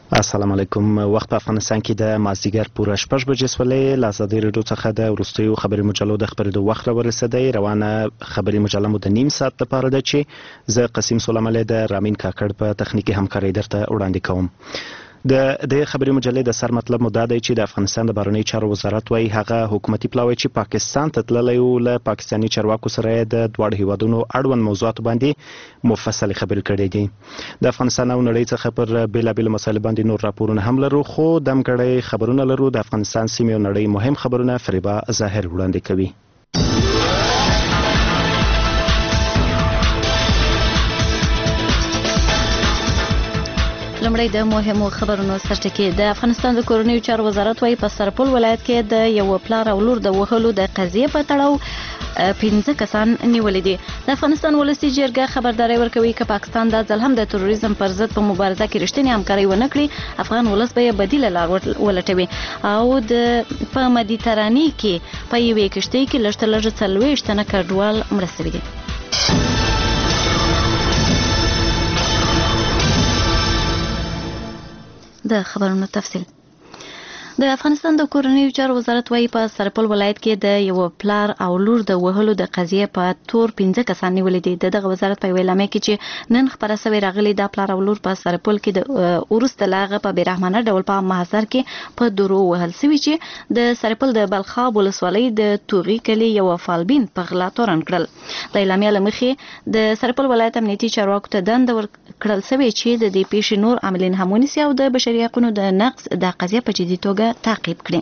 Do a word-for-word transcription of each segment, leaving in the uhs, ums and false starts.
السلام علیکم. وخت په افغانستان کې د مازدیګر پوره شپږ بجې سولې. له ازادي راډیو څخه د وروستیو خبري مجلو د خبرېدو وخت راورسېدی. روانه خبري مجله مو د نیم ساعت لپاره ده چې زه قسیم سلیمانی د رامین کاکړ په تخنیکي همکارۍ درته وړاندې کوم. د د خبري مجلې د سر مطلب مو دا دی چې د افغانستان د بهرنیو چارو وزارت وايي هغه حکومتي پلاوی چې پاکستان ته تللی و له پاکستاني چارواکو سره د دواړو هیوادونو اړوند موضوعاتو باندې مفصل خبرې کړې دي. د افغانستان او نړۍ څخه پر بیلابیلو مسایلو باندې نور راپورونه هم لرو، خو دمګړی خبرونه لرو. د افغانستان سیمې او نړۍ مهم خبرونه فریبا ظاهر وړاندې کوي. لمړی د مهمو خبرونو سرټکی. د افغانستان د کورنیو چارو وزارت وايي په سرپل ولایت کې د یو پلار او لور د وهلو د قضیې په تړاو پنځه کسان نیولې دي. د افغانستان ولسي جرګه خبرداري ورکوي چې پاکستان دا ځل هم د تروریزم پر ضد په مبارزه کې رښتینې همکاري ونه کړي، افغان ولس به بدیله لار ولټوي او د په مدیترانې کې په یوې کشتۍ کې لږ تر لږه څلوېښت تنه کډوال مړه شوي دي. د خبرونو تفصیل. د افغانستان د کورنیو چارو وزارت وايي په سرپل ولایت کې د یو پلار او لور د وهلو د قضیې په تور پنځه کسان نیولې دي. د دغه وزارت په ویلامه کې چې نن خبره سوي راغلي د پلار او لور په سرپل کې د وروسته لاغه په بیرحمانه ډول په محاصر کې په درو وهل سوي چې د سرپل د بلخاب ولسوالۍ د توغي کلي یو فالبین په غلا تورن کړل. د اعلامیه لمخې د سرپل ولایت امنیتي چارواکو ته دنده ورکړل سوي چې د دې پیښې نور عاملین هم ونیسي او د بشري حقوقو د نقض د قضیې په جدي توګه تعقیب کړي.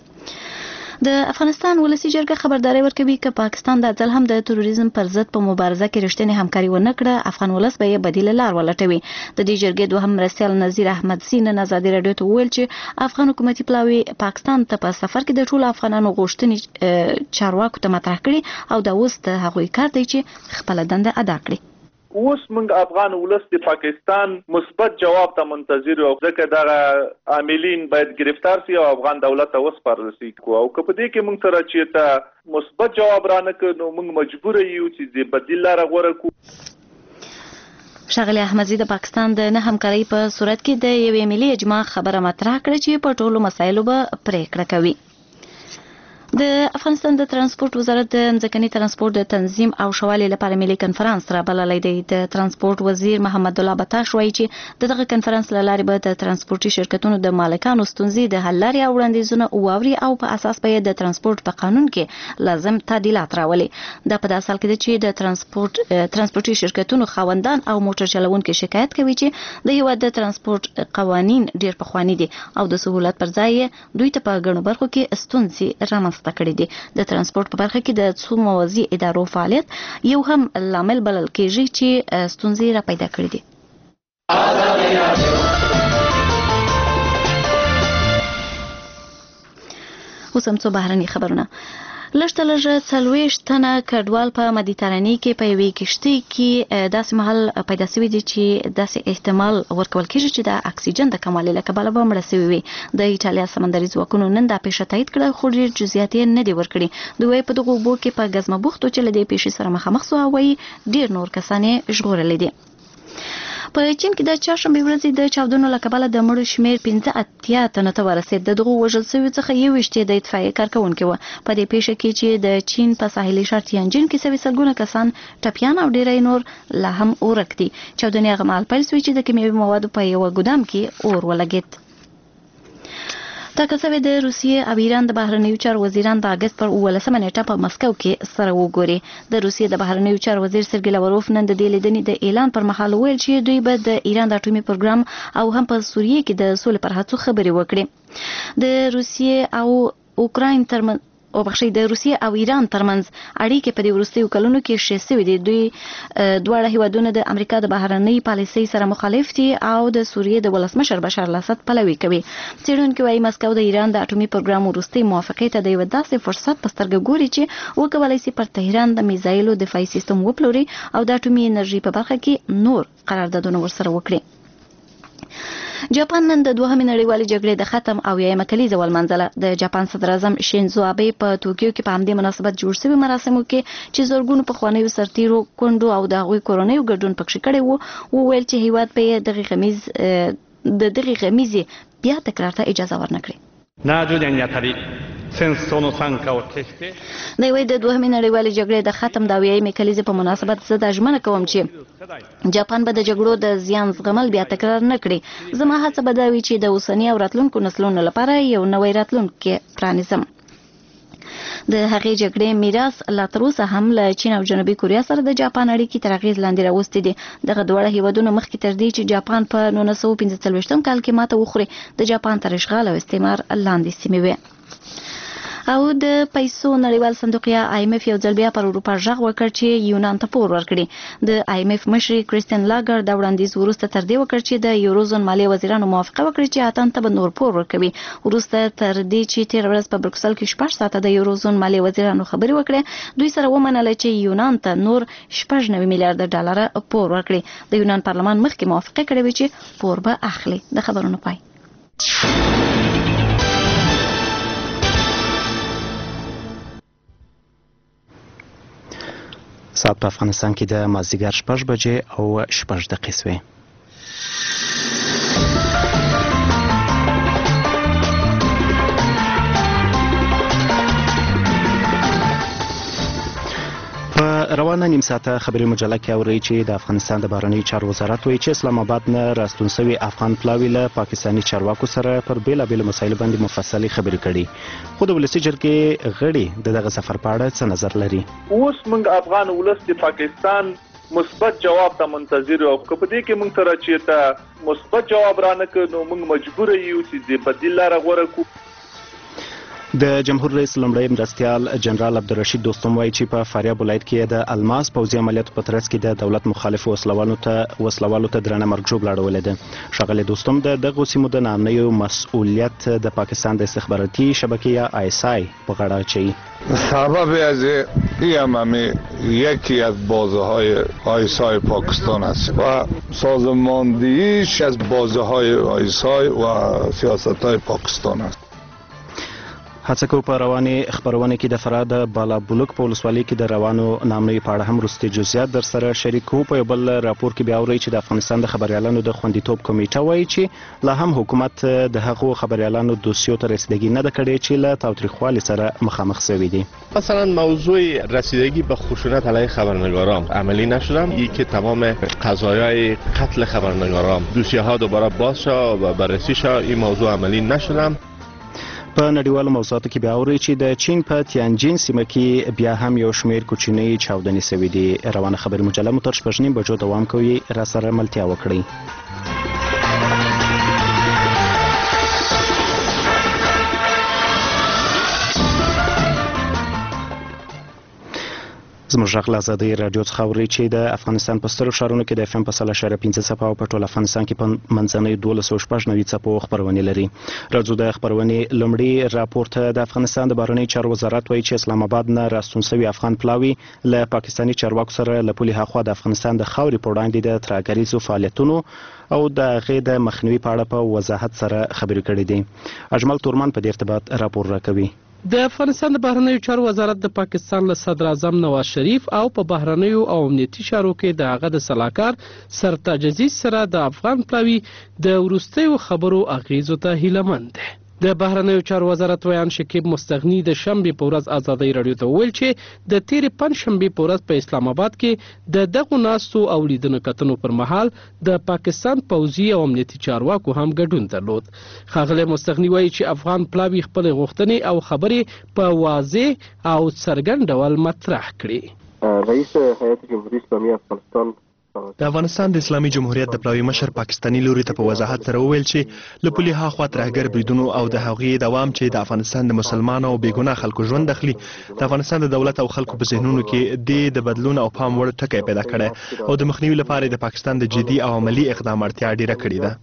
د افغانستان ولسي جرګه خبرداري ورکوي چې پاکستان د ځل هم د تروریزم پر ضد په مبارزه کې رښتینې همکاري ونه کړه، افغان ولس به یې بدیله لار ولټوي. د دې جرګې دوهم مرستیال نذیر احمد سین نن ازادي راډیو ته وویل چې افغان حکومتي پلاوی پاکستان ته په سفر کې د ټولو افغانانو غوښتنې چارواکو ته مطرح کړي او دا اوس د هغوی کار دی چې خپله دنده ادا کړي. اوس موږ افغان ولس د پاکستان مثبت جواب ته منتظر یو، ځکه دغه عاملین باید گرفتار شي او افغان دولت ته وسپارل شي. او که په دې کې موږ سره چې ته مثبت جواب را نه کړو نو موږ مجبور یو چې د بدیل لاره غوره کړو. ښاغلي احمدزي د پاکستان د نه همکارۍ په صورت کې د یوې ملي اجماع خبره مطرح کړه چې په ټولو مسایلو به پریکړه کوي. د افغانستان د ترانسپورت وزارت د ځمکني ترانسپورت د تنظیم او شوالي لپاره ملي کنفرانس رابللی دی. د ترانسپورت وزیر محمد الله بتاش وایي چې دغه کنفرانس له لارې به د ترانسپورتي شرکتونو د مالکانو ستونزې د حل لارې او وړاندیزونه واوري او په اساس به د ترانسپورت په قانون کې لازم تعدیلات راولي. دا په داسې حال کې ده چې د ترانسپورت ترانسپورتي شرکتونو خاوندان او موټر چلوونکي شکایت کوي چې د هیواد د ترانسپورت قوانین ډیر پخواني دي او د سهولت پر ځای دوی ته په ګڼو برخو کې ستونزې رامنځته کړي دي. د ترانسپورت په برخه کې د څو موازی ادارو فعالیت یو هم لامل بلل کېږي چې ستونزې را پیدا کړي دي. اوس هم څو بهرني خبرونه. لږ تر لږه څلوېښت تنه کډوال په مدیترانې کې په یوې کشتۍ کې داسې مهال پیدا شوي دي چې داسې احتمال ورکول کېږي چې د اکسیجن د کموالي له کبله به مړه شوي وي. د ایټالیا سمندري ځواکونو نن دا پیښه تایید کړه، خو ډېر جزئیات یې نه دي ورکړي. دوی په دغو اوبو کې په ګزمه بوختو چې له دې پیښې سره مخامخ سو او وایي ډېر نور کسان یې ژغورلي دي. په چین کې د چهارشنبې ورځې د چاودنو له کبله د مړو شمېر پنځه اتیا تنو ته ورسېد. د دغو وژل شویو څخه یوویشت د اطفایې کارکوونکي وو. په دې پیښه کې چې د چین په ساحلي ښار تیانجین کې سوي سلګونه کسان ټپیان او ډیری نور لا هم ورک دي. چاودنې هغه مهال پیل سوې چې د کیمیاوي موادو په یوه ګودام کې اور ولګېد. ټاکل شوې د روسیې او ایران د بهرنیو چارو وزیران د اګست پر اوولسمه نیټه په مسکو کې سره وګوري. د روسیې د بهرنیو چارو وزیر سرګی لاوروف نن د دې لیدنې د اعلان پر مهال ویل چې دوی به د ایران د اټومي پروګرام او هم په سوریې کې د سولې پر هڅو خبرې وکړي. د روسیې او اوکراین ترمنځ او بخښي د روسیې او ایران ترمنځ اړیکې په دې وروستیو کلونو کې ښې شوې دي. دوی دواړه هیوادونه د امریکا د بهرنۍ پالیسۍ سره مخالف دي او د سوریې د ولسمشر بشار الاسد پلوي کوي. څېړونکي وایي مسکو د ایران د اټومي پروګرام وروستۍ موافقې ته د یوه داسې فرصت په سترګه ګوري چې وکولی شي پر تهران د میزایلو دفاعي سیستم وپلوري او د اټومي انرژي په برخه کې نور قراردادونه ورسره وکړي. جاپان نن د دوهمې نړیوالې جګړې د ختم او یایمه کلیزه ولمانځله. د جاپان صدر اعظم شینزو آبه په توکیو کې په همدې مناسبت جوړ شوي مراسمو کې چې زرګونو پخوانیو سرتیرو کونډو او د هغوی کورنیو ګډون پکښې کړی وو وویل چې هیواد به یې دغې غمیز د دغې غمیزې بیا تکرار ته اجازه ورنکړي. ななじゅうねんにあたり戦争の惨禍を決して د یوې د دوهمې نړیوالې جګړې د ختم د اویایمې کلیزې په مناسبت زه دا ژمنه کوم چې جاپان به د جګړو د زیان زغمل بیا تکرار نه کړي. زما هڅه به دا وي چې د اوسني او راتلونکو نسلونو لپاره یو نوی راتلونکی پرانیزم. د هغې جګړې میراث لا تر اوسه هم له چین او جنوبي کوریا سره د جاپان اړیکې تر اغېز لاندې راوستې دي. دغه دواړه هیوادونه مخکې تر دې چې جاپان په نولس سوه پنځه څلوېښتم کال کې ماته وخوري د جاپان تر اشغال او استعمار لاندې سیمې وې. او د پیسو نړیوال صندوق یا آی ایم اف یو ځل بیا پر اروپا غږ وکړ چې یونان ته پور ورکړي. د آی ایم اف مشر کریستین لاګر دا وړاندیز وروسته تر دې وکړ چې د یوروزون مالیې وزیرانو موافقه وکړي چې اتن ته به نور پور ورکوي. وروسته تر دې چې تیر ورځ په بروکسل کې شپږ ساعته د یوروزون مالیې وزیرانو خبرې وکړې، دوی سره ومنله چې یونان ته نور شپږ نوي میلیارډ ډالر پور ورکړي. د یونان پارلمان مخکې موافقه کړې وه چې پور به اخلي. د خبرونو پای. ساعت په افغانستان کې د مازدیګر شپږ بجې او شپږ دقیقې شوې. په روانه نیم ساعته خبري مجله کې اورئ چې د افغانستان د بهرنیو چارو وزارت وایي چې اسلام آباد نه راستون شوي افغان پلاوي له پاکستاني چارواکو سره پر بېلابېلو مسایلو باندې مفصلې خبرې کړي. خو د ولسي جرګې غړي د دغه سفر په اړه څه نظر لري؟ اوس موږ افغان ولس د پاکستان مثبت جواب ته منتظر یو. که په دې کې موږ سره چې ته مثبت جواب رانه کړو نو موږ مجبور یو چې د بدیل لاره غوره کړو. د جمهور رئیس لومړی مرستیال جنرال عبدالرشید دوستم وایي چې په فاریاب ولایت کې د الماس پوځي عملیاتو په ترڅ کې د دولت مخالفو وسلوالو ته وسلوالو ته درنه مرګ ژوبله اړولې ده. ښاغلی دوستم د دغو سیمو د ناامنیو مسئولیت د پاکستان د استخباراتي شبکه یا آی اس آی په غاړه اچوي. سبب از این همه یکی از بازه های آی اس آی پاکستان است و سازماندهیش از بازه های آی اس آی و سیاست های پاکستان است. هڅه کوو په روانې خپرونې کې د فراه د بالابلوک په ولسوالۍ کې د روانو نامنیو په اړه هم وروستي جزئیات در سره شریک کوو. په یو بل راپور کې بیا اورئ چې د افغانستان د خبریالانو د خوندیتوب کمیټه وایي چې لا هم حکومت د هغو خبریالانو دوسیو ته رسیدگی نه ده کړې چې له تاوتریخوالي سره مخامخ شوي دي. مثلا موضوع رسیدگی به خشونت علیه خبرنگاران عملی نشدم. ای که تمام قضایای قتل خبرنگاران دوسیه ها دوباره باز شد و بررسی شد، این موضوع عملی نشدم. په نړیوالو موضوعاتو کې بیا اورئ چې د چین په تیانجین سیمه کې بیا هم یو شمېر کوچنۍ چاودنې شوي دي. روانه خبري مجله مو تر شپږ نیم بجو دوام کوي. را سره ملتیا وکړئ. زموږ غږ له ازادۍ راډیو څخه اورئ چې د افغانستان په سترو ښارونو کې د اف ام په سل اشاریه پنځه څپه او په ټول افغانستان کې په منځنیو دولس سوه شپږ نوي څپو خپرونې لري. راځو د خپرونې لومړي راپور ته. د افغانستان د بهرنیو چارو وزارت وایي چې اسلام آباد نه راستون شوي افغان پلاوي له پاکستاني چارواکو سره له پولې هاخوا د افغانستان د خاورې په وړاندې د ترهګریزو فعالیتونو او د هغې د مخنیوي په اړه په وضاحت سره خبرې کړې دي. اجمل تورمان په دې ارتباط راپور راکوي. د افغانستان د بهرنیو چارو وزارت د پاکستان له صدر اعظم نواز شریف او په بهرنیو او امنیتي چارو کې د هغه د سلاکار سرتاج عزیز سره د افغان پلاوي د وروستیو خبرو اغیزو ته هیلهمند دی. د بهرنیو چارو وزارت ویان شکیب مستغنی د شنبې په ورځ ازادۍ راډیو ته وویل چې د تیرې پنجشنبې په ورځ په اسلام آباد کې د دغو ناستو او لیدنو کتنو پر مهال د پاکستان پوځي او امنیتي چارواکو هم ګډون درلود. ښاغلی مستغنی وایي چې افغان پلاوي خپلې غوښتنې او خبرې په واضح او څرګند ډول مطرح کړي. رئیس هیئت جمهوریت اسلامی افغانستان د افغانستان د اسلامي جمهوریت د پلاوي مشر پاکستاني لوري ته په وضاحت سره وویل چې له پولې هاخوا ترهګر بریدونو او د هغې دوام چې د افغانستان د مسلمانو او بېګناه خلکو ژوند اخلي د افغانستان د دولت او خلکو په ذهنونو کې د بدلون او پام وړ ټکی پیدا کړی او د مخنیوي لپاره د پاکستان د جدي او عملي اقدام اړتیا ډیره کړې ده.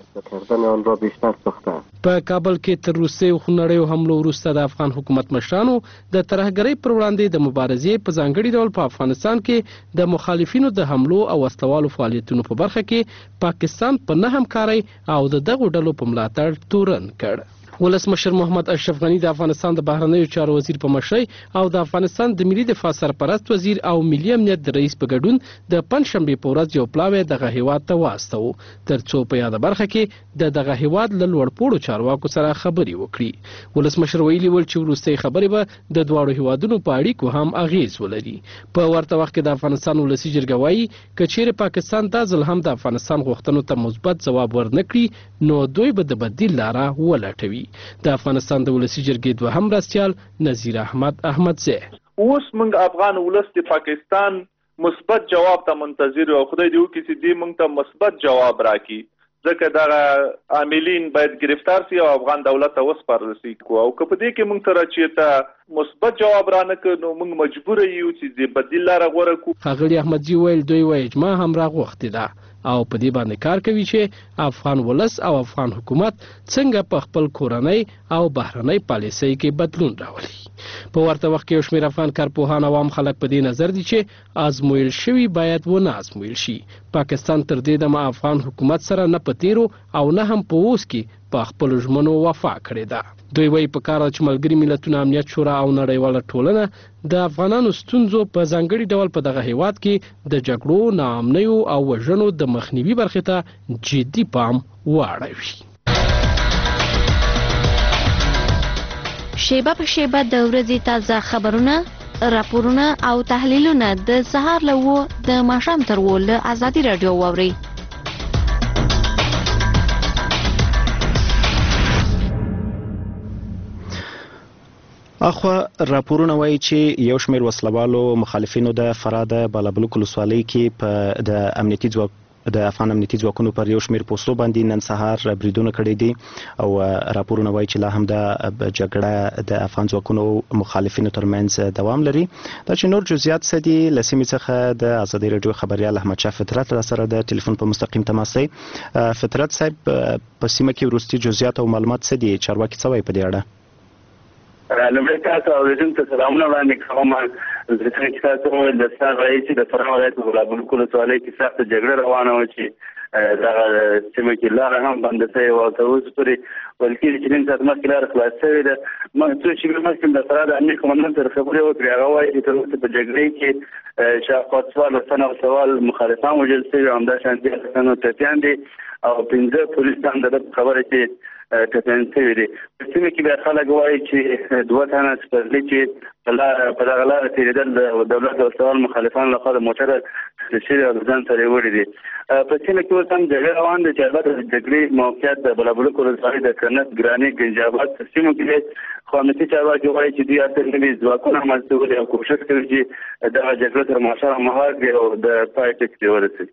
په کابل کې تر روسیې خونړیو حملو وروسته د افغان حکومت مشرانو د ترهګرۍ پر وړاندې د مبارزې په ځانګړي ډول په افغانستان کې د مخالفینو د حملو او وسلوالو فعالیتونو په برخه کې پاکستان په نه همکارۍ او د دغو ډلو په ملاتړ تورن کړ. ولسمشر محمد اشرف غنی د افغانستان د بهرنیو چارو وزیر په مشرۍ او د افغانستان د ملي دفاع سرپرست وزیر او ملي امنیت د رئیس په ګډون د پنځشنبې په ورځ یو پلاوی دغه هیواد ته واستو ترڅو په یاده برخه کې د دغه هیواد له لوړپوړو چارواکو سره خبرې وکړي. ولسمشر ویلي ول چې وروستۍ خبرې به د دواړو هیوادونو په اړیکو هم اغیز ولري. په ورته وخت کې د افغانستان ولسي جرګه وایي که چیرې پاکستان دا ځل هم د افغانستان غوښتنو ته مثبت ځواب ورنکړي نو دوی به د بدیل لاره ولټوي. د افغانستان د ولسي جرګې دوهم مرستیال نذیر احمد احمدزی اوس موږ افغان ولس د پاکستان مثبت جواب ته منتظر او خدای دې وکړي چې دې موږ ته مثبت جواب راکړي ځکه دا عاملین باید گرفتار شي او افغان دولت ته وسپارل شي او که په دې کې موږ سره چې ته مثبت جواب را نه کړو نو موږ مجبور یو چې د بدیل لاره غوره کړو. ښاغلي احمدزی ویل دوی وایي اجماع هم راغوښتې ده او په دې باندې کار کوي چې افغان ولس او افغان حکومت څنګه په خپل کورنۍ او بهرنۍ پالیسۍ کې بدلون راولي. په ورته وخت کې یو شمېر افغان کارپوهان او عام خلک په دې نظر دي چې آزمویل شوي باید ونه آزمویل شي. پاکستان تر دې دمه افغان حکومت سره نه په تیرو او نه هم په اوس کې په خپلو ژمنو وفا کړې ده. دوی وایي په کار ده چې ملګري ملتونه امنیت شورا او نړیواله ټولنه د افغانانو ستونزو په ځانګړي ډول په دغه هیواد کې د جګړو، ناامنیو او وژنو د مخنیوي برخې ته جدي پام واړوي. شیبه په شیبه د ورځې تازه خبرونه، راپورونه او تحلیلونه د سهار له اوه د ماښام تر اوه له ازادي راډیو واورئ. اخوا راپورونه وایي چې یو شمېر وسلوالو مخالفینو د فراه د بالابلوک ولسوالۍ کې په د امنیتي ځواک د افغان امنیتي ځواکونو پر یو شمېر پوستو باندې نن سهار بریدونه کړي دي او راپورونه وایي چې لا هم د جګړه د افغان ځواکونو مخالفینو ترمنځ دوام لري. دا چې نور جزئیات څه دي له سیمې څخه د ازادي راډیو خبریال احمد شاه فطرت را سره د ټلیفون په مستقیم تماس دی. فطرت صاحب په سیمه کې وروستي جزئیات او معلومات څه دي؟ چارواکي څه وایي په دې اړه؟ لومړی تاسو اورېدونکو ته سلامونه وړاندې کوم. زه چې تاسو وویل د سهار راهیسې چې د فراه ولایت په بالابلوک ولسوالۍ کې سخته جګړه روانه وه چې دغه سیمه کې لاره هم بنده شوې وه او تر اوسه پورې ویل کېږي چې نیم ساعت مخکې لاره خلاص شوې ده. څو شېبې مخکې د فراه د امنیت قومندان سره خبرې وکړې. هغه وایي چې تر اوسه په جګړې کې شاوخوا څوارلس تنه او سوال مخالفان وژل شوي او همداشان دیارلس تنه ټپیان دي او پنځه پولیس هم د ده په خبره چې ټپیان شوي دي. په سیمه کې بیا خلک وایي چې دوه تنه سپرلي چې په دغه لاره تېرېدل د دولت او سوال مخالفانو لخوا د موټره اخیستل شوي او د ځان سره یې وړي دي. په سیمه کې اوس هم جګړه روان ده چې البته د جګړې موقعیت د بالابلوک ولسوالۍ د کرنت، ګراني، ګنجاباد په سیمو کې دی. خو امنیتي چارواکي وایي چې دوی اته نوي ځواکونه رامنځته کړي او کوښښ کوي چې دغه جګړه تر ماښامه مهار کړي او د پای ټکي ته ورسوي.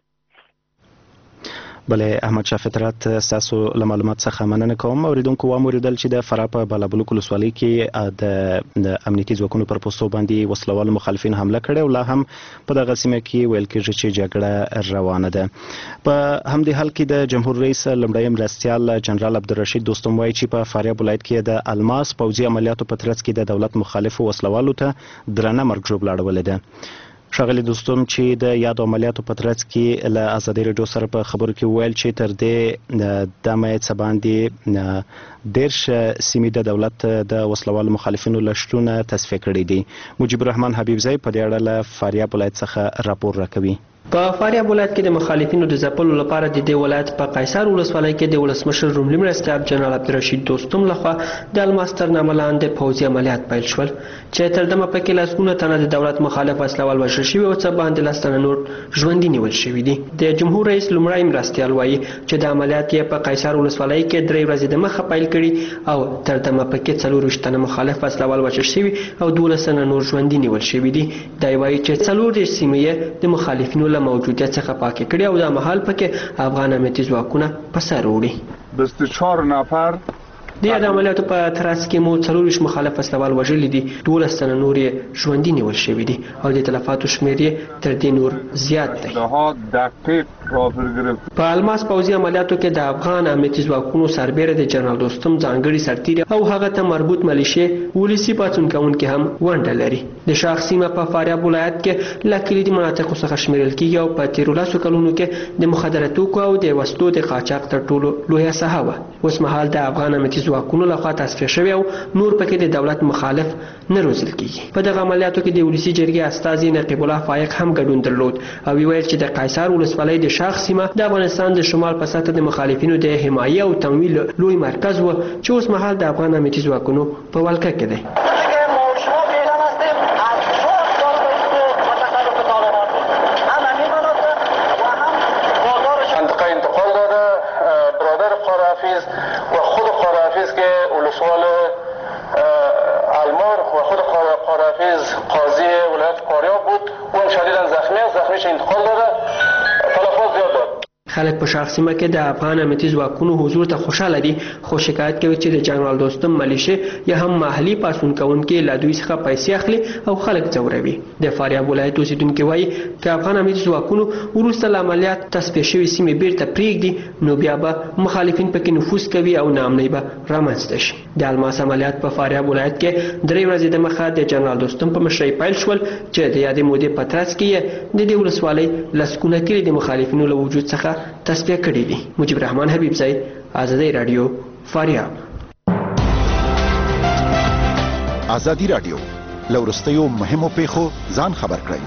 بله احمد شاه فطرت ستاسو له معلومات څخه مننه کوم. اوریدونکو واوریدل چې د فراه په بالابلوک ولسوالۍ کې د امنیتي ځواکونو پر پوستو باندې وسلوال مخالفین حمله کړې او لا هم په دغه سیمه کې ویل کېږي چې جګړه روانه ده. په همدې حال کې د جمهور رئیس لومړی مرستیال جنرال عبدالرشید دوستم وایي چې په فاریاب ولایت کې د الماس پوځي عملیاتو په ترڅ کې د دولت مخالفو وسلوالو ته درنه مرګ ژوبله اړولې ده. ښاغلي دوستم چې د یادو عملیاتو په ترڅ کې له ازادي راډیو سره په خبرو کې وویل چې تر دې دمه څه باندې دېرش سیمې د دولت د وسلوالو مخالفینو له شتونه تصفیه کړي دي. مجیب الرحمن حبیبزی په دې اړه له فاریاب ولایت څخه راپور راکوي. په فاریاب ولایت کې د مخالفینو د ځپلو لپاره د دې ولایت په قیصر ولسوالۍ کې د ولسمشر لومړي مرستیال جنرال عبدالرشید دوستم لخوا د الماس تر نامه لاندې پوځي عملیات پیل شول چې تر دمه پکې لسګونه تنه د دولت مخالف وسلوال وژل شوي او څه باندې لس تنه نور ژوندي نیول شوي دي. د جمهور رئیس لومړی مرستیال وایي چې د عملیات یې په قیصر ولسوالۍ کې درې ورځې دمخه پیل کړي او تر دمه پکې څلورویشت تنه مخالف وسلوال وژل شوي او دولس تنه نور ژوندي نیول شوي دي. دی وایي چې څلوردېرش سیمې یې د مخالفینو له موجودیت څخه پاکې کړي او دا مهال پکې افغان امنیتي ځواکونه په سر وړي. بیست و چهار نفر د یاد عملیاتو په ترڅ کې مو څلورویشت مخالف وسلوال وژلي دي، دولس تنه نور یې ژوندي نیول شوي دي او د تلفاتو شمېر یې تر دې نور زیات دی. په الماس پوځي عملیاتو کې د افغان امنیتي ځواکونو سربیره د جنرال دوستم ځانګړي سرتیري او هغه ته مربوط ملیشې ولسي پاڅون کوونکي هم ونډه لري. د شاخ سیمه په فاریاب ولایت کې له کلیدي مناطقو څخه شمیرل کیږي او په تیرو لسو کلونو کې د مخدره توکو او د وسلو د قاچاق تر ټولو لویه ساحه وه. اوس مهال د افغان امنیتي ځواکونو لخوا تصفیه شوی او نور پکې د دولت مخالف نه روزل کیږي. په دغه عملیاتو کې د ولسي جرګې استازي نقیب الله فایق هم ګډون درلود او ویل چې د قیصر ولسوالۍ د شاخ سیمه د افغانستان د شمال په سطح د مخالفینو د حمایې او تمویل لوی مرکز و چې اوس مهال د افغان امنیتي ځواکونو په ولکه کې دی. و خود قرافیز که ولسوال المار و خود قرافیز قاضی ولایت فاریاب بود اون شدیداً زخمی است، زخمیش انتقال داده، تلفات زیاد داد. خلک په شاخ سیمه کې د افغان امنیتي ځواکونو حضور ته خوشاله دي خو شکایت کوي چې د جنرال دوستم ملیشه یا هم محلي پاڅون کوونکي له دوی څخه پیسې اخلي او خلک ځوروي. د فاریاب ولایت اوسیدونکي وایي که افغان امنیتي ځواکونو وروسته له عملیات تصفیه شوې سیمې بیرته پرېږدي نو بیا به مخالفین پکې نفوذ کوي او ناامنۍ به رامنځته شي. د الماس عملیات په فاریاب ولایت کې درې ورځې دمخه د جنرال دوستم په مشرۍ پیل شول چې د یادې مودې په ترڅ کې یې د دې ولسوالۍ لسګونه کلي د مخالفینو له وجود څخه تصفیه کړي دي. مجيب رحمان حبیبزی، آزادی رادیو، فاریاب. آزادی رادیو لورستیو مهمو پیښو ځان خبر کړئ.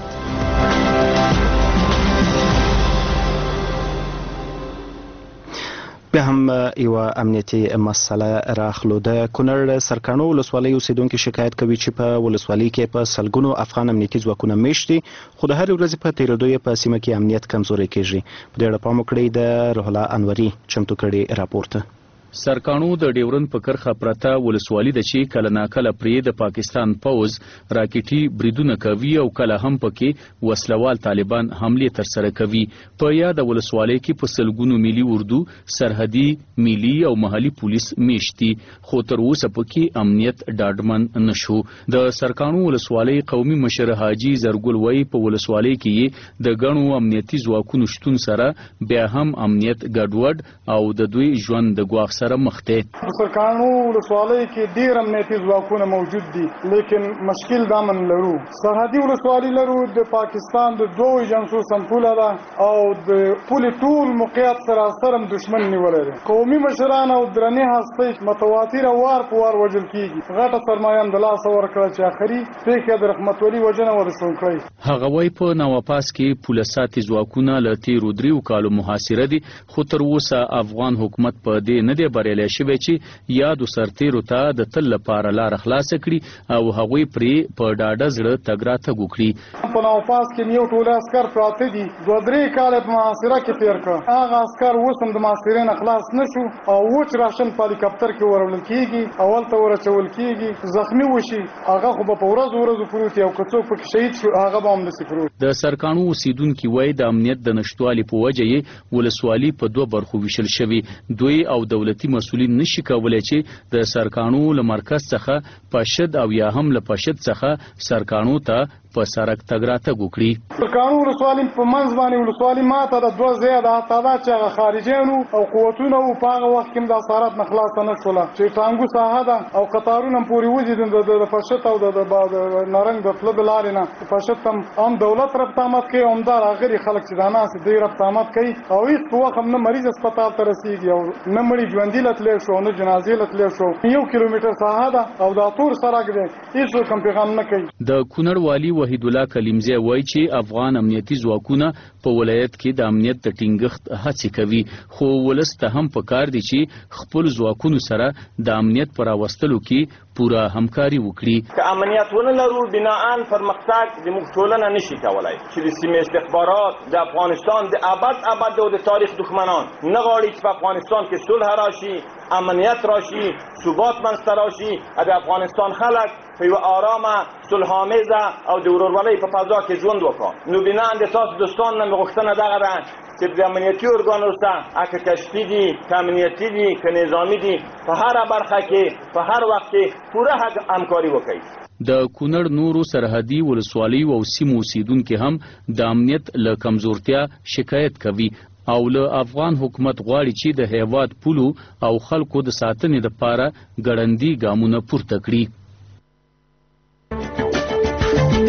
بیا هم یو امنیتي مسله راخلو. د کونړ سرکانو ولسوالۍ اوسیدونکي شکایت کوي چې په ولسوالۍ کې په سلګونو افغان امنیتي ځواکونه میشت دي خو د هرې ورځې په تېرېدو یې په سیمه کې امنیت کمزوری کیږي. په دې اړه پام وکړئ. د روح الله انوري چمتو کړي راپورته. سرکانو د ډیورن په کرخه پرته ولسوالي د چې کله ناکله پرې د پاکستان پوز راکټي بریدونه کوي او کله هم پکې وسلوال طالبان حمله تر سره کوي. په یاد ولسوالۍ کې په سلګونو ملي اردو، سرحدي، ملي او محلي پولیس میشتي خو تر اوسه پکې امنیت ډاډمن نشو. د سرکانو ولسوالۍ قومي مشر حاجی زرګل وای په ولسوالۍ کې د غنو امنیتي ځواکونو شتون سره بیا هم امنیت ګډوډ او د دوی ژوند د ګواښ سره مخ دی. په سرکانو ولسوالۍ کې ډېر امنیتي ځواکونه موجود دي لیکن مشکل دا من لرو. سرحدي ولسوالۍ لرو د پاکستان د دوه ایجنسو سمپوله ده او د پولې ټول موقعیت سره سره دشمن نیولی دی. قومي مشران او درنې هستۍ متواتره وار په وار وژل کېږي. غټه سرمایه هم د لاسه ورکړه چې آخري پېښه د رحمت ولي وژنه ورسون کړئ. هغه وایي په نواپاس کې پوله ساتي ځواکونه له تېرو دریو کالو محاصره دي خو تر اوسه افغان حکومت په دې نه دی بریالی شوی چې یادو سرتیرو ته د تل لپاره لاره خلاصه کړي او هغوی پرې په ډاډه زړه تګ راتګ وکړي. په نوپاس کې یو ټول عسکر پراته دي دوه درې کاله په محاصره کې تېر کړ. هغه عسکر اوس هم د محاصرې نه خلاص نه شو او وچ راشن په هلیکاپټر کې وروړل کېږي اول ته ورچول کېږي زخمي وشي هغه خو به په ورځو ورځو پروت او که څوک پکې شهید شو هغه به همداسې پروت. د سرکانو اوسیدونکي وایي د امنیت د نشتوالي په وجه یې ولسوالي په دوه برخو ویشل شوي. دوی او دولتي مسؤلین نشي کولای چې د سرکانو له مرکز څخه پشد او یا هم له پشد څخه سرکانو ته په سرک تګ راتګ وکړي. سرکانو ولسوالي په منځ باندې ولسوالي ماته د دوه ځایه د تعداد چې هغه خارجیانو او قوتونه وو په هغه وخت کې هم د اسارت نه خلاصه نه شوله چې ټانګو ساحه ده او قطارونه هم پورې وځي د پشد او د نارنګ د تله د لارې نه. پشد هم هم دولت ربطامت کوي او همدا راغلي خلک چې دا ناست دی ربطامت کوي او هېڅ په وخت هم نه مریض هسپتال ته رسېږي او نه مړي ژوندي له تلی شو نه جنازې له تلی شو. یو کیلومتر ساحه ده او دا تور سړک دی هېڅوک هم پیغام نه کوي. د کونړ والي وحید الله کلیمزی وایي چې افغان امنیتي ځواکونه په ولایت کې د امنیت د ټینګښت هڅې کوي خو ولس ته هم پکار دي چې خپل ځواکونو سره د امنیت پر راوستلو کې پوره همکاري وکړي. که امنیت ونه لرو بناءً پرمختګ زموږ ټولنه نشي کولی چې د سیمې استخبارات د افغانستان د ابد ابد او د تاریخ دښمنان نه غواړي چې په افغانستان کې صلح راشي امنیت راشي ثبات منځته راشي د افغانستان خلک په یوه آرامه صلح‌آمیزه او د ورورولۍ په فضا کې ژوند وکړي. نو بناءً د تاسو دوستان نه مې غوښتنه دغه ده چې د امنیتي ارګانو سره که کشفي دي که امنیتي دي که نظامي دي په هره برخه کې په هر وخت کې پوره همکاري وکړي. د کونړ نورو سرحدي ولسوالیو او سیمو اوسیدونکي هم د امنیت له کمزورتیا شکایت کوي او له افغان حکومت غواړي چې د هیواد پولو او خلکو د ساتنې لپاره ګړندي ګامونه پورته کړي.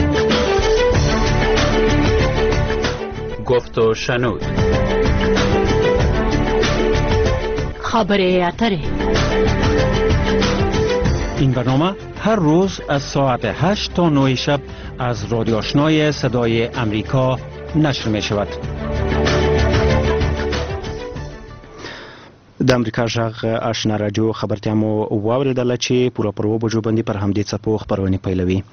گفت و شنود. خبر اتره. این برنامه هر روز از ساعت هشت تا نه شب از رادیو آشنای صدای امریکا نشر می شود. د امریکا غږ آشنا رادیو خبرتیا مو واوریدله چې پوره پر اوه بجو باندې پر همدې څپو خپرونې پیلوي.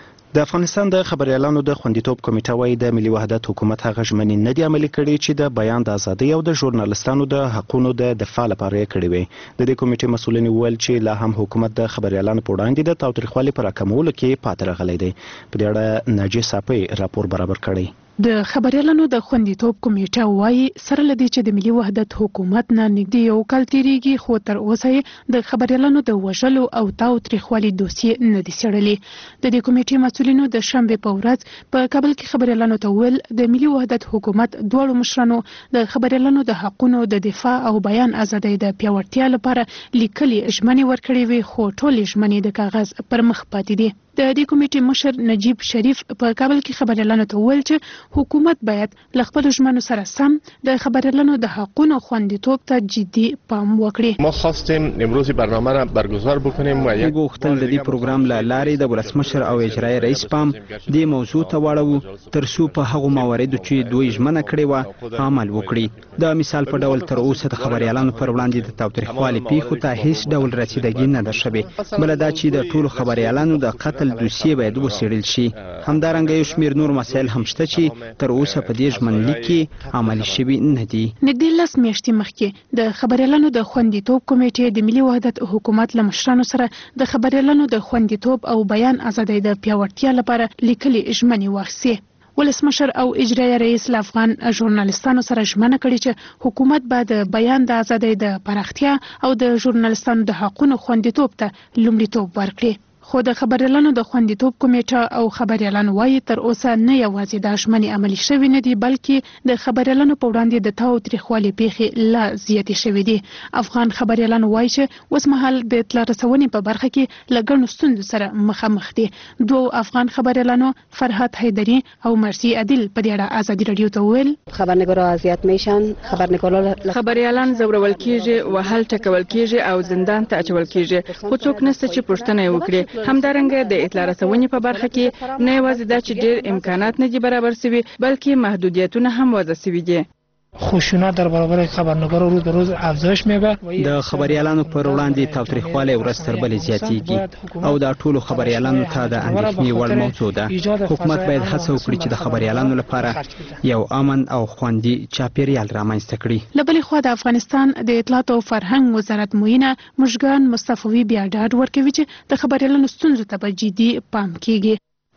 د افغانستان د خبریالانو د خوندیتوب کمیټه وايي د ملي وحدت حکومت هغه ژمنې نه دي عملي کړي چې د بیان د ازادۍ او د ژورنالستانو د حقونو د دفاع لپاره یې کړي وي. د دې کمیټې مسؤلین وویل چې لا هم حکومت د خبریالانو په وړاندې د تاوتریخوالي په راکمولو کې پاتې راغلی دی. په دې اړه ناجیه صافی راپور برابر کړی. د خبریالانو د خوندیتوب کمیټه وايي سره لدی چې د ملي وحدت حکومت نه نږدې یو کال تیریږي خو تر اوسه د خبریالانو د وژلو او تاوتریخوالي دوسیې نه دي څیړلې. د دې کمیټې مسؤلینو د شنبې په ورځ په کابل کې خبریالانو ته ویل د ملي وحدت حکومت دواړو مشرانو د خبریالانو د حقونو د دفاع او بیان ازادۍ د پیاوړتیا لپاره لیکلي ژمنې ورکړې وي خو ټولې ژمنې د کاغذ پر مخ پاتې دي. د دې کمیټې مشر نجیب شریف په کابل کې خبریالانو ته ویل چې حکومت باید له خپل ژمنو سره سم د خبریالانو د حقونو خوندیتوب ته جدي پام وکړي. ما خواستیم امروز برنامه را برگزار بکنیم و یک غوښتل د دې پروګرام له لارې د ولسمشر او اجرایي رئیس پام دې موضوع ته واړو ترڅو په هغو مواردو چې دوی ژمنه کړې وه عمل وکړي. د مثال په ډول تر اوسه د خبریالانو پر وړاندې د تاوتریخوالي پیښو ته هیڅ ډول رسیدګي نه ده شوې. بله دا چې د ټولو خبریالانو د قتل دوسیې باید وڅېړل شي. همدارنګه یو شمېر نور مسایل هم شته چې تر اوسه په دې ژمنلیک کې عملي شوي نه دي. نږدې لس میاشتې مخکې د خبریالانو د خوندیتوب کمیټې د ملي وحدت حکومت له مشرانو سره د خبریالانو د خوندیتوب او بیان ازادۍ د پیاوړتیا لپاره لیکلي ژمنې واخیستې. ولسمشر او اجرایي رئیس له افغان ژورنالستانو سره ژمنه کړې چې حکومت به د بیان د ازادۍ د پراختیا او د ژورنالستانو د حقونو خوندیتوب ته لومړیتوب ورکړي. خو د خبریالانو د خوندیتوب کمیټه او خبریالان وایي تر اوسه نه یوازې د ژمنې عملي شوي نه دي بلکې د خبریالانو په وړاندې د تاوتریخوالي پیښې لا زیاتې شوي دي. افغان خبریالان وایي چې اوس مهال د اطلاع رسونې په برخه کې له ګڼو ستونزو سره مخامخ دي. دوو افغان خبریالانو فرهاد حیدري او مرسی عادل په دې اړه ازادي رادیو ته وویل خبرنگارا اذیت میشن، خبرنگارا خبریالان زورول کیږي، وهل ټکول کیږي او زندان ته اچول کیږي خو څوک نشته چې پوښتنه وکړي. همدارنګه د اطلاع رسونې په برخه کې نه یوازې دا چې ډېر امکانات نه دي برابر شوي بلکې محدودیتونه هم وضع شوي دي. خشونت در برابر خبرنگارا روز به روز افزایش می‌یابد. د خبریالانو پر وړاندې تاوتریخوالی ورځ تر بلې زیاتېږي او دا ټولو خبریالانو ته د اندېښنې وړ موضوع ده. حکومت باید هڅه وکړي چې د خبریالانو لپاره یو امن او خوندي چاپیریال رامنځته کړي. له بلې خوا د افغانستان د اطلاعات او فرهنګ وزارت معینه مشګان مصطفوي بیا ډاډ ورکوي چې د خبریالانو ستونزو ته به جدي پام کیږي.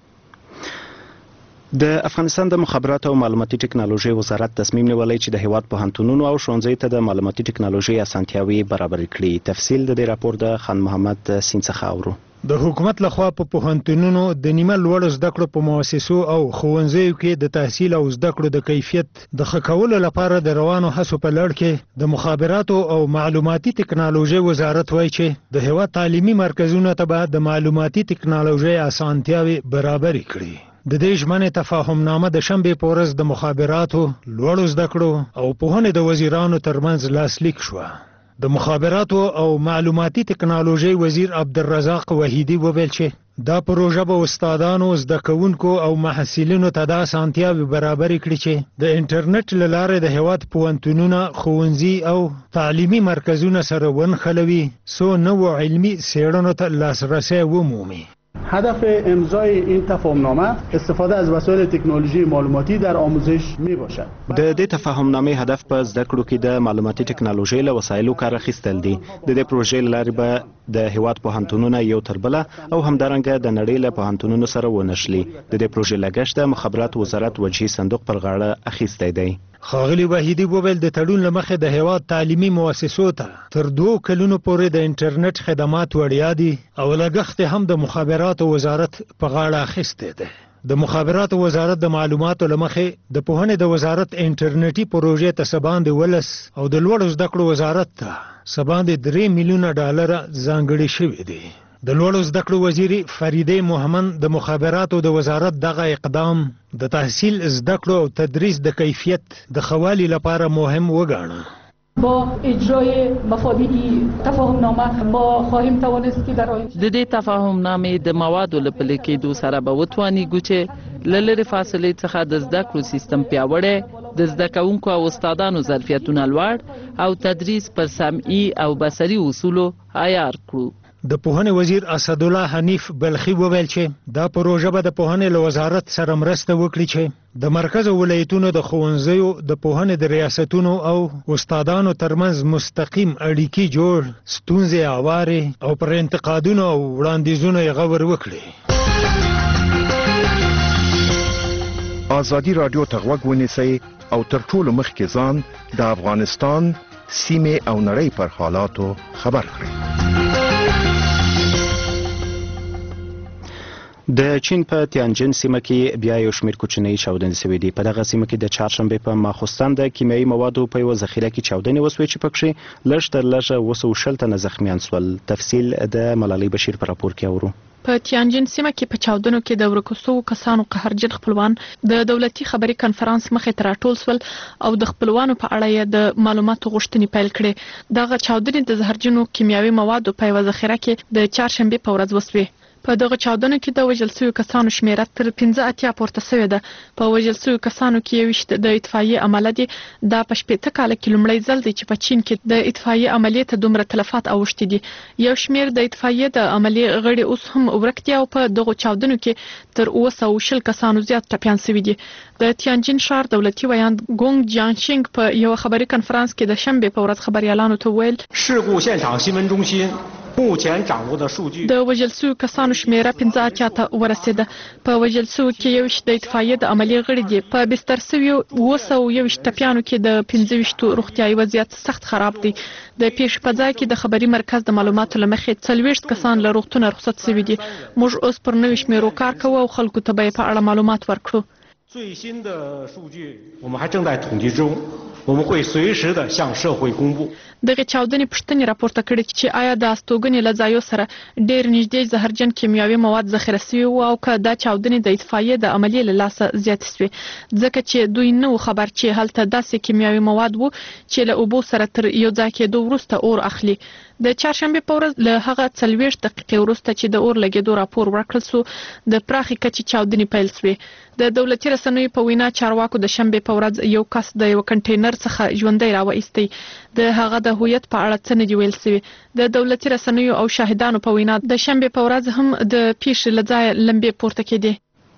د افغانستان د مخابراتو او معلوماتي ټکنالوژي وزارت تصمیم نیولی چې د هیواد پوهنتونونو او ښوونځیو ته د معلوماتي ټکنالوژي اسانتیاوي برابر کړي. تفصیل د دې راپور د خان محمد سین څخه اورو. د حکومت لخوا په پوهنتونونو د نیمه لوړ زده کړو په مؤسسو او ښوونځیو کې د تحصیل او زده کړو د کیفیت د ښه کولو لپاره د روانو هڅو په لړ کې د مخابراتو او معلوماتي ټکنالوژي وزارت وایي چې د هیواد تعلیمي مرکزونو ته به د معلوماتي ټکنالوژي اسانتیاوي برابر کړي. د دې ژمنې تفاهمنامه د شنبې په ورځ د مخابراتو لوړو زده کړو او پوهنې د وزیرانو ترمنځ لاسلیک شوه. د مخابراتو او معلوماتي ټکنالوژي وزیر عبدالرزاق وحیدي وویل چې دا پروژه به استادانو، زده کوونکو او محصلینو ته دا اسانتیاوې برابر کړي چې د انټرنیټ له لارې د هیواد پوهنتونونه، ښوونځي او تعلیمي مرکزونه سره ونښلوي څو نوو علمي څېړنو ته لاسرسی ومومي. هدف امضای این تفاهمنامه استفاده از وسایل تکنولوژی معلوماتی در آموزش می باشد. د دې تفاهمنامې هدف په زده کړو کې د معلوماتي ټکنالوژي له وسایلو کار اخیستل دي. د دې پروژې له لارې به د هیواد پوهنتونونه یو تر بله او همدارنګه د نړۍ له پوهنتونونو سره ونښلي. د دې پروژې لګښت د مخابراتو وزارت وجهي صندوق پر غاړه اخیستی دی. ښاغلي وحیدي وویل د تړون له مخې د هیواد تعلیمي مؤسسو ته تر دوو کلونو پورې د انټرنیټ خدمات وړیا دي او لګښت هم د مخابراتو وزارت په غاړه اخیستی دی. د مخابراتو وزارت د معلوماتو له مخې د پوهنې د وزارت انټرنیټي پروژې ته څه باندې ولس او د لوړو زده کړو وزارت ته څه باندې درې میلیونه ډالره ځانګړي شوي دي. د لوړو زده کړو وزیر فریده محمد د مخابراتو د وزارت دغه اقدام د تحصیل زده کړو او تدریس د کیفیت د خوالي لپاره مهم وګاڼه. با اجرای مفادی تفاهم نامه با خواهیم توانست که در آینده د دې تفاهم نامې د موادو له پلي کېدو سره به وتوانیږو چې له لرې فاصلې څخه د زده کړو سیستم پیاوړی، د زده کوونکو او استادانو ظرفیتونه لوړ او تدریس پر سمعي او بصري اصولو عیار کړو. د پوهنې وزیر اسدالله حنیف بلخي وویل چې دا پروژه به د پوهنې له وزارت سره مرسته وکړي چې د مرکز او ولایتونو د ښوونځیو د پوهنې د ریاستونو او استادانو ترمنځ مستقیم اړیکې جوړ، ستونزې هوارې او پر انتقادونو او وړاندیزونو یې غور وکړي. ازادي راډیو ته غوږ ونیسئ او تر ټولو مخکې ځان د افغانستان سیمې او نړۍ پر حالاتو خبر کړئ. د چین په تیانجن سیمه کې بیا یو شمېر کوچنۍ چاودنې شوې دي. په دغه سیمه کې د چهارشنبې په ماخوستن د کیمیاوي موادو په یوه ذخیره کې چاودنې وسوې چې پکښې لږ تر لږه اوه سوه شل تنه زخمیان شول. تفصیل د ملالۍ بشیر په راپور کې اورو. په تیانجن سیمه کې په چاودنو کې د ورکو شوو کسانو قهرجن خپلوان د دولتي خبري کنفرانس مخې ته راټول شول او د خپلوانو په اړه یې د معلوماتو غوښتنې پیل کړې. دغه چاودنې د زهرجنو کیمیاوي موادو په یوه ذخیره کې د چهارشنبې په ورځ وسوې. په دغه چاودنو کې د وژل شویو کسانو شمیره تر پنځه اتیا پورته شوې ده. په وژل شویو کسانو کې یوویشت د اطفایي عمله دي. دا په شپېته کاله کې لومړی ځل دی چې په چین کې د اطفایي عملیې ته دومره تلفات اوښتي دي. یو شمېر د اطفایي د عملیې غړي اوس هم ورک دي او په دغو چاودنو کې تر اوه سوه شل کسانو زیات ټپیان شوي دي. د تیانجن ښار دولتي ویاند ګونګ جانشینګ په یو خبري کنفرانس کې د شنبې په ورځ خبريالانو ته وویل 事故现场新闻中心目前掌握的数据 د وژل شویو کسانو شمیره پنځه اتیا ته ورسېده. په وژل شویو کې یوویشت د اطفایي د عملیې غړي دي. په بستر شویو اوه سوه یوویشت ټپیانو کې د پنځه ویشتو روغتیایي وضعیت سخت خراب دی. د پیښې په ځای کې د خبري مرکز د معلوماتو له مخې څلوېښت کسان له روغتونه رخصت شوي دي. موږ اوس پر نوي شمیرو کار کوو او خلکو ته به یې په اړه معلومات ورکړو. 最新的数据我们还正在统计中，我们会随时的向社会公布。 دغه چاودنې پوښتنې راپورته کړې چې آیا د استوګنې له ځایو سره ډېر نږدې زهرجن کیمیاوي مواد ذخیره شوي وو او که دا چاودنې د اطفایي د عملیې له لاسه زیاتې شوې، ځکه چې دوی نه وو خبر چې هلته داسې کیمیاوي مواد وو چې له اوبو سره تر یو ځای کېدو وروسته اور اخلي. د چهارشنبې په ورځ له هغه څلوېښت دقیقې وروسته چې د اور لګېدو راپور ورکړل سو، د پراخې کچې چاودنې پیل شوې. د دولتي رسنیو په وینا چارواکو د شنبې په ورځ یو کس د یو کنټینر څخه ژوندی راوایستی. د هغه د هویت په اړه څه نه دي ویل شوي. د دولتي رسنیو او شاهدانو په وینا د شنبې په ورځ هم د پیښې له ځایه لمبې پورته کېدې.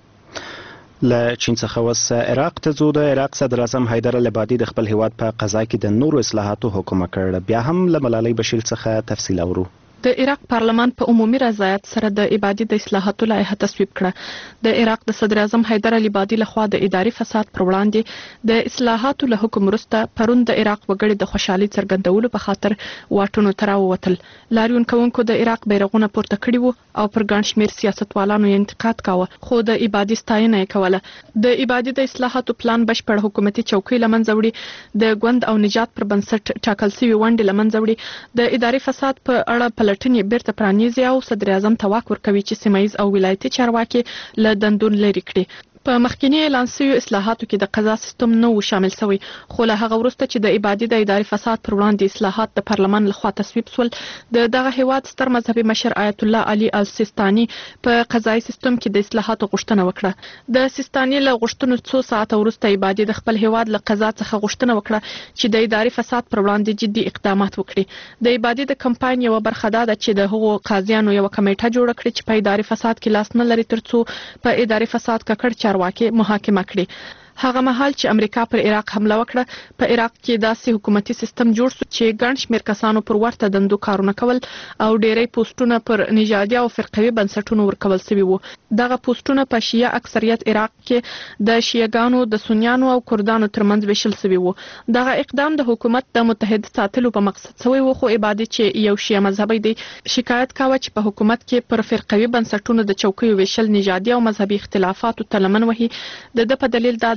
له چین څخه وس عراق ته ځو. د عراق صدر اعظم حیدر العبادي د خپل هیواد په قضا کې د نورو اصلاحاتو حکم کړ. بیا هم له ملالۍ بشیر څخه تفصیل اورو. د عراق پارلمان په عمومي رضایت سره د عبادي د اصلاحاتو لایحه تصویب کړه. د عراق د صدر اعظم حیدر العبادي لخوا د اداري فساد پر وړاندې د اصلاحاتو له حکم وروسته پرون د عراق وګړي د خوشحالي څرګندولو په خاطر واټونو ته راووتل. لاریون کوونکو د عراق بیرغونه پورته کړي وو او پر ګڼ شمېر سیاستوالانو یې انتقاد کاوه، خو د عبادي ستاینه یې کوله. د عبادي د اصلاحاتو پلان بشپړ حکومتي چوکۍ له منځه وړي، د ګوند او نجات پر بنسټ ټاکل شوي ونډې له منځه وړي، د اداري فساد په اړه پلټنې بیرته پرانیزي او صدر اعظم ته واک ورکوي چې سیمه ییز او ولایتي چارواکي له دندون لرې کړي. په مخکینی اعلان شویو اصلاحاتو کې د قضا سیستم نه و شامل شوی، خو له هغه وروسته چې د عبادي د اداري فساد پر وړاندې اصلاحات د پارلمان لخوا تصویب شول، د دغه هیواد ستر مذهبي مشر آیت الله علي السیستاني په قضایي سیستم کې د اصلاحاتو غوښتنه وکړه. د سیستاني له غوښتنو څو ساعته وروسته عبادي د خپل هیواد له قضا څخه غوښتنه وکړه چې د اداري فساد پر وړاندې جدي اقدامات وکړي. د عبادي د کمپاین یوه برخه دا ده چې د هغو قاضیانو یوه کمیټه جوړه کړي چې په اداري فساد کې لاس نه لري، ترڅو په اداري فساد ککړ چارواکي محاکمه کړي. هغه مهال چې امریکا پر عراق حمله وکړه، په عراق کې داسې حکومتي سیستم جوړ شو چې ګڼ شمېر کسانو پر ورته دندو کارونه کول او ډېری پوسټونه پر نژادي او فرقوي بنسټونو ورکول شوي وو. دغه پوسټونه په شیعه اکثریت عراق کې د شیعهګانو، د سنیانو او کردانو ترمنځ ویشل شوي وو. دغه اقدام د حکومت د متحد ساتلو په مقصد شوی وو، خو عبادي چې یو شیعه مذهبي دی شکایت کاوه چې په حکومت کې پر فرقوي بنسټونو د چوکیو ویشل نژادي او مذهبي اختلافاتو ته لمن وهي. د ده په دلیل دا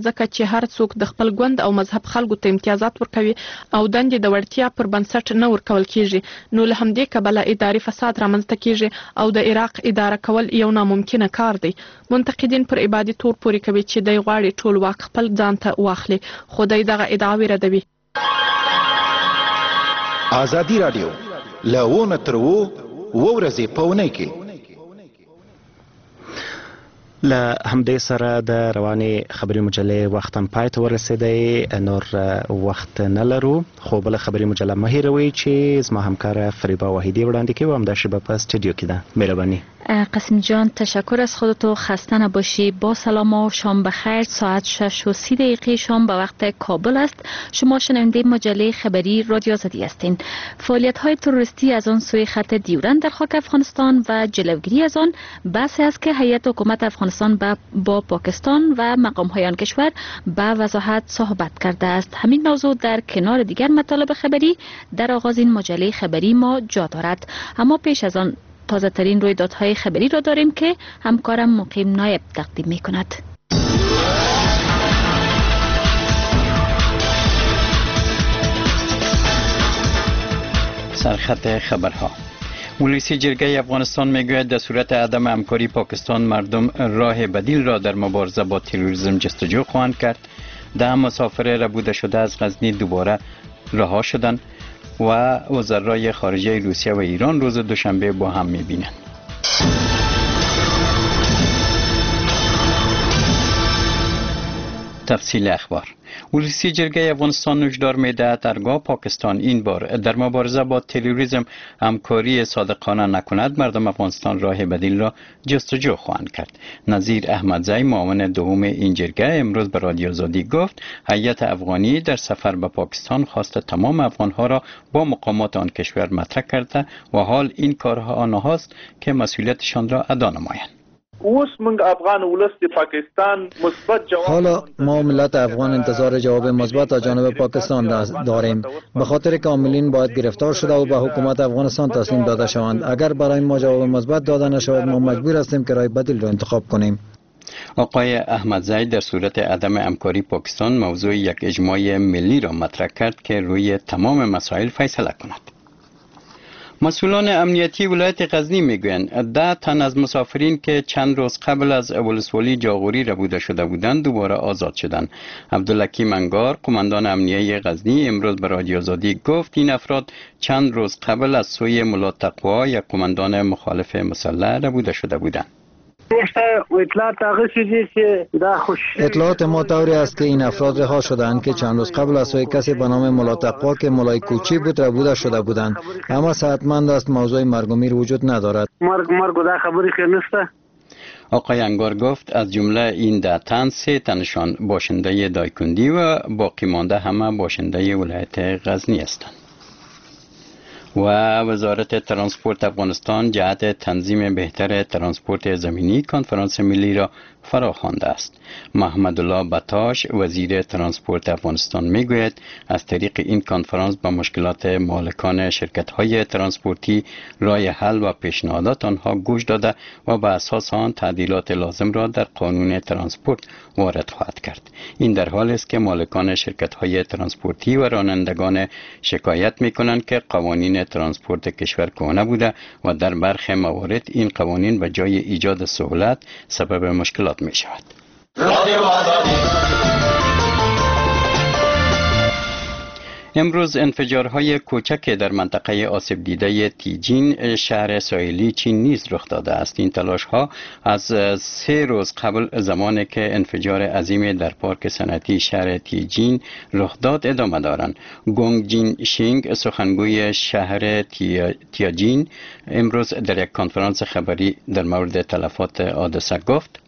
ځکه چې هر څوک د خپل ګوند او مذهب خلکو ته امتیازات ورکوي او دندې د وړتیا پر بنسټ نه ورکول کیږي، نو له همدې کبله اداري فساد رامنځته کیږي او د عراق اداره کول یو ناممکنه کار دی. منتقدین پر عبادي تور پورې کوي چې دی غواړي ټول واک خپل ځان ته واخلي، خو دی دغه ادعاوې ردوي. ازادي رادیو له ونه تر وو ورځې په اونۍ کې له همدې سره د روانې خبري مجلې وخت هم پای ته ورسېدی، نور وخت نه لرو، خو بله خبري مجله مه هېروئ چې زما همکاره فریبا واحدی وړاندې کوي او همدا شیبه په استودیو کې ده. مهرباني. قاسم جان تشکر از خودت و خسته نباشی. با سلام و شام بخیر. ساعت شش و سی دقیقه شام به وقت کابل است. شما شنونده مجله خبری رادیو آزادی هستین. فعالیت های تروریستی از آن سوی خط دیورند در خاک افغانستان و جلوگیری از آن بحثی است که هیئت حکومت افغانستان با, با پاکستان و مقام های آن کشور به وضاحت صحبت کرده است. همین موضوع در کنار دیگر مطالب خبری در آغاز این مجله خبری ما جا دارد، اما پیش از آن تازه ترین رویدادهای خبری را داریم که همکارم مقیم نایب تقدیم می کند. سرخط خبرها. ولسی جرگه افغانستان میگوید در صورت عدم همکاری پاکستان مردم راه بدیل را در مبارزه با تروریسم جستجو خواهند کرد. ده مسافر ربوده شده از غزنی دوباره رها شدند و وزرای خارجه روسیه و ایران روز دوشنبه با هم میبینند. تفصیل اخبار. ولسی جرگه افغانستان هشدار می‌دهد هرگاه پاکستان این بار در مبارزه با تروریسم همکاری صادقانه نکند، مردم افغانستان راه بدیل را جستجو خواهند کرد. نظیر احمدزی معاون دوم این جرگه امروز به رادیو آزادی گفت هیئت افغانی در سفر به پاکستان خواست تمام افغانها را با مقامات آن کشور مطرح کرده و حال این کارها آنهاست که مسئولیتشان را ادا نمایند. حالا ما ملت افغان انتظار جواب مثبت از جانب پاکستان داریم، به خاطر که عاملین باید گرفتار شده و به حکومت افغانستان تسلیم داده شوند. اگر برای ما جواب مثبت داده نشود ما مجبور هستیم که راه بدیل را انتخاب کنیم. آقای احمدزی در صورت عدم همکاری پاکستان موضوع یک اجماع ملی را مطرح کرد که روی تمام مسائل فیصله کند. مسئولان امنیتی ولایت غزنی میگویند ده تن از مسافرین که چند روز قبل از ولسوالی جاغوری ربوده شده بودند دوباره آزاد شدند. عبدالحکیم انگار قماندان امنیه غزنی امروز به رادیو آزادی گفت این افراد چند روز قبل از سوی ملا تقوا یک قماندان مخالف مسلح ربوده شده بودند. اطلاعات ما طوری است که این افراد رها شدند که چند روز قبل از سوی کسی به نام ملا تقوا که ملای کوچی بود ربوده شده بودند، اما صحتمند است موضوع مرگ و میر وجود ندارد. مرگ مرگ ده خبری خیر نیست. آقای انگار گفت از جمله این ده تن سه تنشان باشنده دایکندی و باقی مانده همه باشنده ولایت غزنی هستند. و وزارت ترانسپورت افغانستان جهت تنظیم بهتر ترانسپورت زمینی کنفرانس ملی را فرا خوانده است. محمد الله بطاش وزیر ترانسپورت افغانستان میگوید از طریق این کنفرانس به مشکلات مالکان شرکت‌های ترانسپورتی راه حل و پیشنهادات آنها گوش داده و به اساس آن تعدیلات لازم را در قانون ترانسپورت وارد خواهد کرد. این در حالی است که مالکان شرکت‌های ترانسپورتی و رانندگان شکایت می‌کنند که قوانین ترانسپورت کشور کهنه بوده و در برخی موارد این قوانین به جای ایجاد سهولت سبب مشکلات می شود. امروز انفجارهای کوچک در منطقه آسیب دیده تیجین شهر ساحلی چین نیز رخ داده است. این تلاش ها از سه روز قبل زمانی که انفجار عظیم در پارک صنعتی شهر تیجین رخ داد ادامه دارند. گونگ جین شینگ سخنگوی شهر تیجین امروز در یک کنفرانس خبری در مورد تلفات حادثه گفت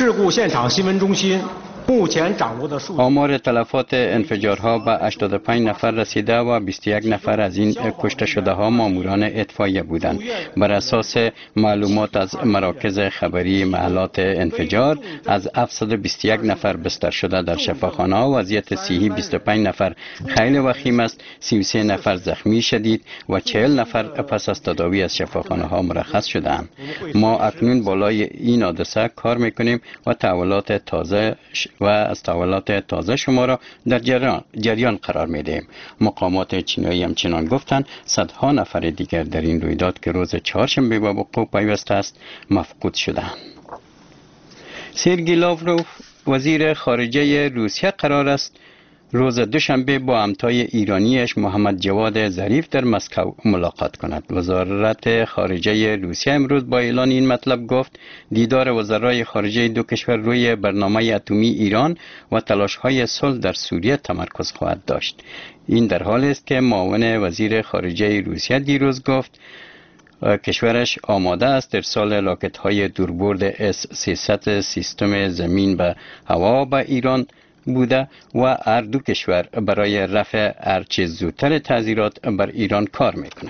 آمار تلفات انفجارها به هشتاد و پنج نفر رسیده و بیست و یک نفر از این کشته شده ها ماموران اطفائیه بودند. بر اساس معلومات از مراکز خبری محلات انفجار از هفتصد و بیست و یک نفر بستر شده در شفاخانه ها وضعیت صحی بیست و پنج نفر خیلی وخیم است، سی و سه نفر زخمی شدید و چهل نفر پس از تداوی از شفاخانه ها مرخص شدند. ما اکنون بالای این حادثه کار میکنیم و تحولات تازه و از تحولات تازه شما را در جریان, جریان قرار می‌دهیم. مقامات چینی همچنان گفتند صدها نفر دیگر در این رویداد که روز چهارشنبه به وقوع پیوسته است مفقود شدند. سرگئی لاوروف وزیر خارجه روسیه قرار است روز دوشنبه با همتای ایرانیش محمد جواد ظریف در مسکو ملاقات کند. وزارت خارجه روسیه امروز با اعلان این مطلب گفت دیدار وزرای خارجه دو کشور روی برنامه اتمی ایران و تلاش‌های صلح در سوریه تمرکز خواهد داشت. این در حالی است که معاون وزیر خارجه روسیه دیروز گفت کشورش آماده است ارسال راکت‌های دوربرد اس سیصد سیستم زمین به هوا به ایران بوده و هر دو کشور برای رفع هرچه زودتر تعذیرات بر ایران کار میکنند.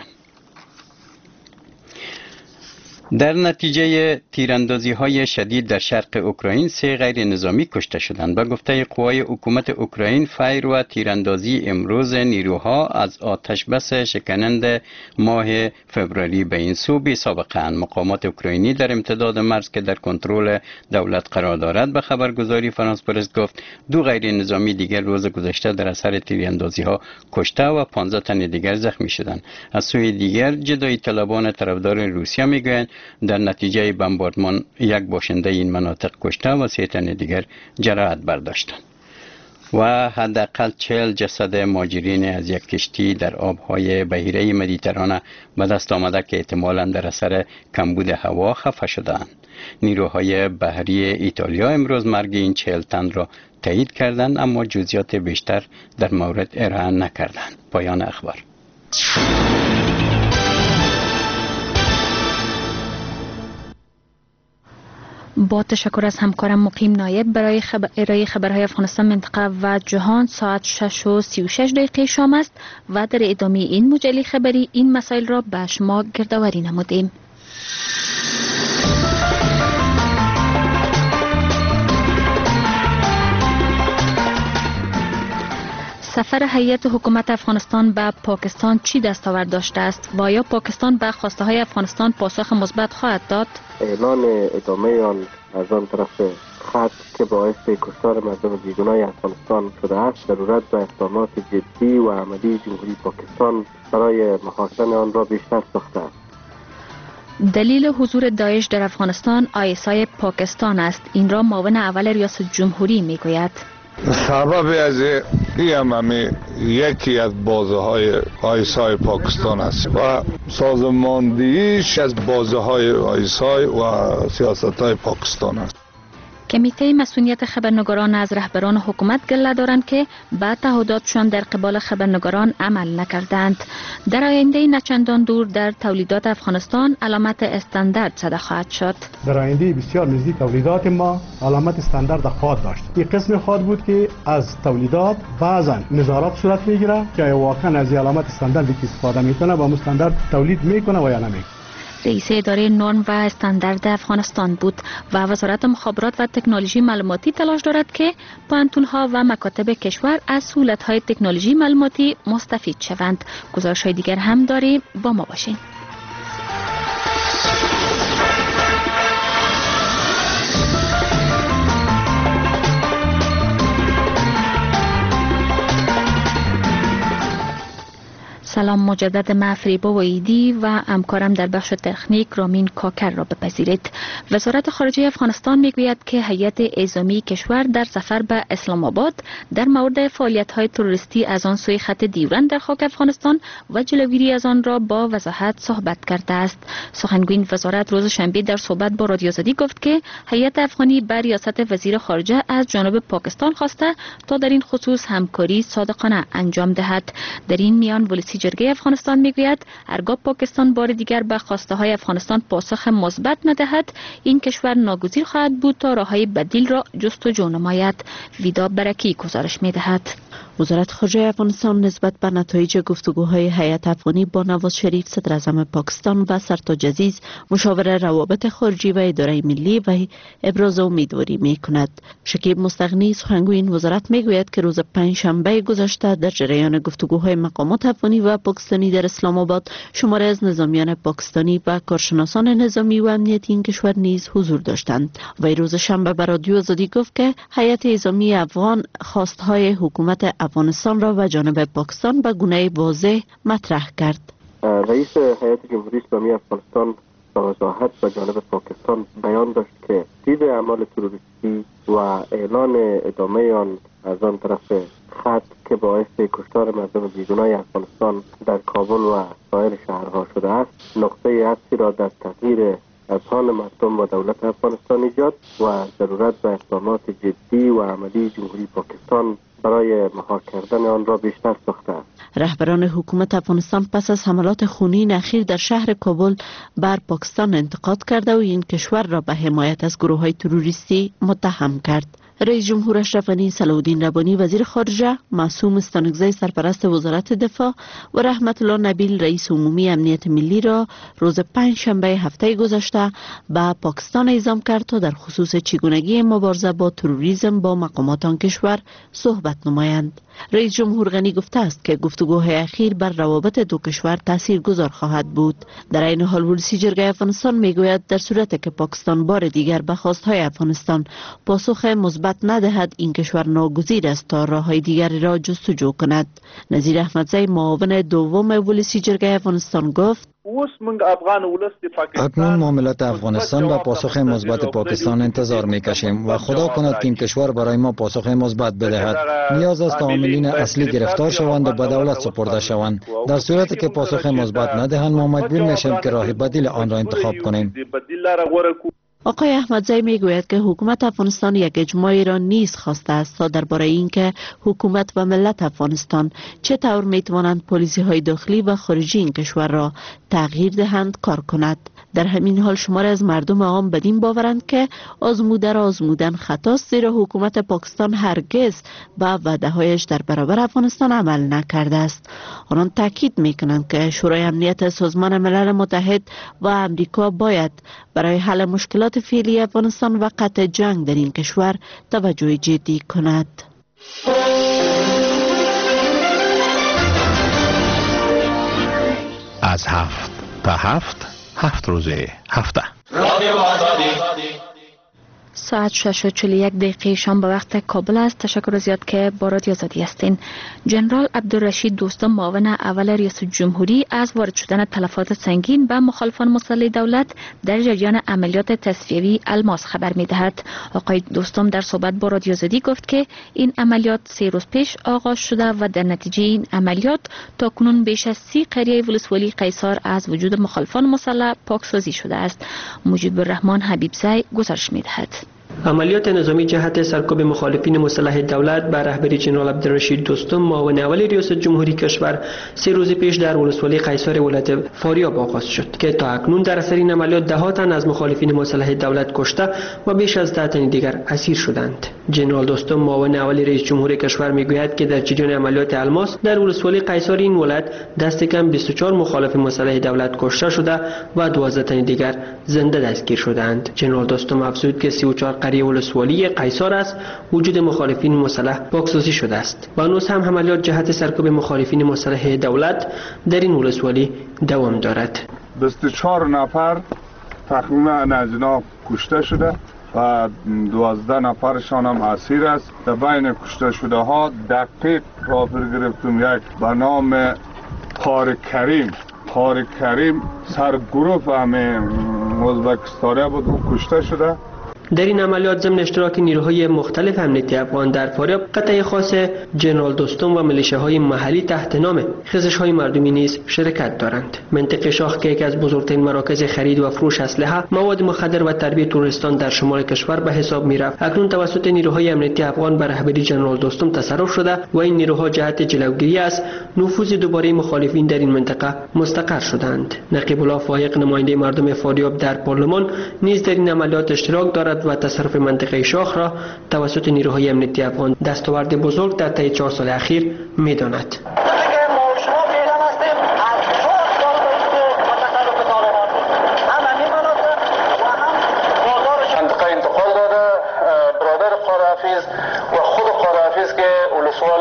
در نتیجه تیراندازی های شدید در شرق اوکراین سه غیر نظامی کشته شدند. با گفته قوای حکومت اوکراین فایر و تیراندازی امروز نیروها از آتش بس شکننده ماه فوریه به این سو بی سابقه اند. مقامات اوکراینی در امتداد مرز که در کنترل دولت قرار دارد به خبرگزاری فرانس پرس گفت دو غیر نظامی دیگر روز گذشته در اثر تیراندازی ها کشته و پانزده تن دیگر زخمی شدند. از سوی دیگر جدایی طلبان طرفدار روسیه میگویند در نتیجه بمباردمان یک باشنده این مناطق کشته و سه تن دیگر جراحت برداشتند. و حداقل چهل جسد مهاجرین از یک کشتی در آبهای بحیره مدیترانه به دست آمده که احتمالاً در اثر کمبود هوا خفه شدند. نیروهای بحری ایتالیا امروز مرگ این چهل تن را تایید کردند اما جزئیات بیشتر در مورد ارائه نکردند. پایان اخبار. با تشکر از همکارم مقیم نایب برای خبر... ارائه خبرهای افغانستان منطقه و جهان. ساعت شش و سی و شش دقیقه شام است و در ادامه این مجله خبری این مسائل را به شما گردآوری نمودیم. سفر هیئت حکومت افغانستان به پاکستان چی دستاورد داشته است و آیا پاکستان به خواسته های افغانستان پاسخ مثبت خواهد داد؟ اعلان ادامه آن از آن طرف خط که باعث کشتار مردم بیگناه افغانستان شده است ضرورت به اقدامات جدی و عملی جمهوری پاکستان برای محاسن آن را بیشتر ساخته است. دلیل حضور داعش در افغانستان آی اس آی پاکستان است. این را معاون اول ریاست جمهوری میگوید. سبب از این هم یکی از بازه های آی اس آی پاکستان است و سازماندهیش از بازه های آی اس آی و سیاست های پاکستان است. کمیته مسئولیت خبرنگاران از رهبران حکومت گله دارند که به تعهداتشان در قبال خبرنگاران عمل نکردند. در آینده نچندان دور در تولیدات افغانستان علامت استاندارد زده خواهد شد. در آینده بسیار نزدیک تولیدات ما علامت استاندارد خواهد داشت. این قسم خواهد بود که از تولیدات بعضا نظارت صورت میگیره که واقعا از علامت استانداردی که استفاده میکنه با استاندارد تولید میکنه و یا نمیکنه. رئیس اداره نرم و استاندارد افغانستان بود و وزارت مخابرات و تکنولوژی معلوماتی تلاش دارد که پوهنتون‌ها و مکاتب کشور از سهولت‌های تکنولوژی معلوماتی مستفید شوند. گزارش‌های دیگر هم داریم، با ما باشین. سلام مجدد، من فریبا ویدی و همکارم در بخش تکنیک رامین کاکر را بپذیرید. وزارت خارجه افغانستان میگوید که هیئت اعزامی کشور در سفر به اسلام آباد در مورد فعالیت‌های تروریستی از آن سوی خط دیورند در خاک افغانستان و جلوگیری از آن را با وضاحت صحبت کرده است. سخنگوی وزارت روز شنبه در صحبت با رادیو آزادی گفت که هیئت افغانی بر ریاست وزیر خارجه از جانب پاکستان خواسته تا در این خصوص همکاری صادقانه انجام دهد. در این میان ولسی جرگه افغانستان میگوید هرگاه پاکستان بار دیگر به خواسته های افغانستان پاسخ مثبت ندهد این کشور ناگزیر خواهد بود تا راههای بدیل را جستجو نماید. ویدا برکی گزارش میدهد. وزارت خارجه افغانستان نسبت به نتایج گفتگوهای هیئت افغانی با نواز شریف صدر اعظم پاکستان و سرتاج عزیز مشاور روابط خارجی و اداره ملی و ابراز امیدواری می کند. شکیب مستغنی سخنگوی این وزارت می گوید که روز پنجشنبه گذشته در جریان گفتگوهای مقامات افغانی و پاکستانی در اسلام آباد شماری از نظامیان پاکستانی و کارشناسان نظامی و امنیتی این کشور نیز حضور داشتند. و روز شنبه به رادیو آزادی گفت که هیئت نظامی افغان خواستهای حکومت افغانستان را و جانب پاکستان به گونه واضح مطرح کرد. رئیس هیئت جمهوری اسلامی افغانستان به وضاحت به جانب پاکستان بیان داشت که دید اعمال تروریستی و اعلان ادامه آن از آن طرف خط که باعث کشتار مردم بیگناه افغانستان در کابل و سایر شهرها شده است نقطه عطفی را در تغییر اذهان مردم و دولت افغانستان ایجاد و ضرورت به اقدامات جدی و عملی جمهوری پاکستان برای مهار کردن آن را بیشتر ساخته است. رهبران حکومت افغانستان پس از حملات خونین اخیر در شهر کابل بر پاکستان انتقاد کرده و این کشور را به حمایت از گروه‌های تروریستی متهم کرد. رئیس جمهور اشرف غنی، صلاح الدین ربانی وزیر خارجه، معصوم استانکزی سرپرست وزارت دفاع و رحمت الله نبیل رئیس عمومی امنیت ملی را روز پنجشنبه هفته گذشته به پاکستان اعزام کرد تا در خصوص چگونگی مبارزه با تروریسم با مقامات آن کشور صحبت نمایند. رئیس جمهور غنی گفته است که گفتگوهای اخیر بر روابط دو کشور تاثیرگذار خواهد بود. در این حال ولسی جرگه افغانستان میگوید در صورتی که پاکستان بار دیگر به خواستهای افغانستان پاسخ مثبت ندهد این کشور ناگزیر است تا راههای دیگری را جستجو کند. نظیر احمدزی معاون دوم ولسی جرگه افغانستان گفت اکنون ما ملت افغانستان به پاسخ مثبت پاکستان انتظار میکشیم و خدا کند که این کشور برای ما پاسخ مثبت بدهد. نیاز است تا عاملین اصلی گرفتار شوند و به دولت سپرده شوند. در صورتی که پاسخ مثبت ندهند ما مجبور میشیم که راه بدیل آن را انتخاب کنیم. آقای احمدزی میگوید که حکومت افغانستان یک اجماعی را نیز خواسته است تا درباره اینکه حکومت و ملت افغانستان چطور میتوانند پالیسی های داخلی و خارجی این کشور را تغییر دهند کار کند. در همین حال شماری از مردم عام بدین باورند که آزموده را آزمودن خطاست، زیرا حکومت پاکستان هرگز به وعده هایش در برابر افغانستان عمل نکرده است. آنان تاکید میکنند که شورای امنیت سازمان ملل متحد و امریکا باید برای حل مشکلات فعلی افغانستان و قطع جنگ در این کشور توجه جدی کند. از هفت تا هفت هفت روزه هفته ساعت شش و چهل و یک دقیقه شام به وقت کابل است. تشکر از یاد که با رادیو آزادی هستین. جنرال عبدالرشید دوستم معاون اول ریاست جمهوری از وارد شدن تلفات سنگین به مخالفان مسلح دولت در جریان عملیات تصفیوی الماس خبر می‌دهد. آقای دوستم در صحبت با رادیو آزادی گفت که این عملیات سه روز پیش آغاز شده و در نتیجه این عملیات تاکنون بیش از سی قریه ولسوالی قیصار از وجود مخالفان مسلح پاکسازی شده است. مجیب الرحمن حبیبزی گزارش می‌دهد. عملیات نظامی جهت سرکوب مخالفین مسلح دولت بر رهبری جنرال عبدالرشید دوستم معاون اول ریاست جمهوری کشور سه روز پیش در ولسوالی قیصار ولایت فاریاب آغاز شد که تا اکنون در اثر این عملیات ده ها تن از مخالفین مسلح دولت کشته و بیش از ده تن دیگر اسیر شدند. جنرال دوستم معاون اول رئیس جمهور کشور میگوید که در جریان عملیات الماس در ولسوالی قیصار این ولایت دست کم بیست و چهار مخالف مسلح دولت کشته شده و دوازده تن دیگر زنده دستگیر شدند. جنرال دوستم افزود که سی و چهار قریه ولسوالی قیصار است وجود مخالفین مسلح پاکسازی شده است و هنوز هم عملیات جهت سرکوب مخالفین مسلح دولت در این ولسوالی دوام دارد. بیست و چهار نفر تقریبا از اینا کشته شده و دوازده نفرشان هم اسیر است. در بین کشته شده ها دقیق را گرفتم یک به نام قاری کریم قاری کریم سرگروه همه ازبکستانی بود و کشته شده. در این عملیات ضمن اشتراک نیروهای مختلف امنیتی افغان در فاریاب قطعه خاص جنرال دوستم و ملیشه‌های محلی تحت نام خیزش‌های مردمی نیز شرکت دارند. منطقه شاخ که یکی از بزرگترین مراکز خرید و فروش اسلحه، مواد مخدر و تربیت تروریستان در شمال کشور به حساب می‌رفت. اکنون توسط نیروهای امنیتی افغان به رهبری جنرال دوستم تصرف شده و این نیروها جهت جلوگیری از نفوذ دوباره مخالفین در این منطقه مستقر شدند. نقیب الله فایق نماینده مردم فاریاب در پارلمان نیز در این عملیات اشتراک دارد دولت و تصرف منطقه شاخ را توسط نیروهای امنیتی افغان دستاورد بزرگ در طی چهار سال اخیر می‌داند. و خود قاره‌حافظ که ولسوال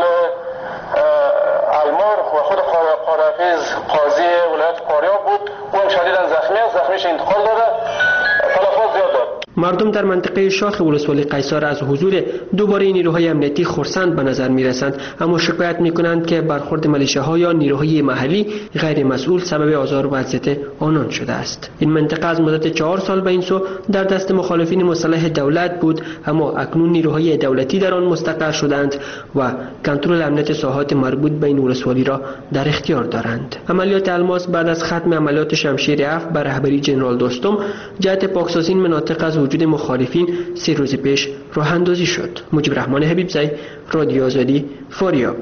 المار و خود قاره‌حافظ قاضی ولایت فاریاب بود و شدیداً زخمی است، زخمیش انتقال داده، تلفات زیاد داد. مردم در منطقه شاخ ولسوالی قیصر از حضور دوباره نیروهای امنیتی خرسند به نظر می رسند، اما شکایت می کنند که برخورد ملیشه‌ها یا نیروهای محلی غیر مسئول سبب آزار و اذیت آنان شده است. این منطقه از مدت چهار سال به این سو در دست مخالفین مسلح دولت بود، اما اکنون نیروهای دولتی در آن مستقر شدند و کنترل امنیت ساحات مربوط به این ولسوالی را در اختیار دارند. عملیات الماس بعد از ختم عملیات شمشیر هفت بر رهبری جنرال دوستم جهت پاکسازی این مناطق از وجود مخالفین سه روز پیش راه اندازی شد. مجیب رحمان حبیبزی، رادیو آزادی، فاریاب.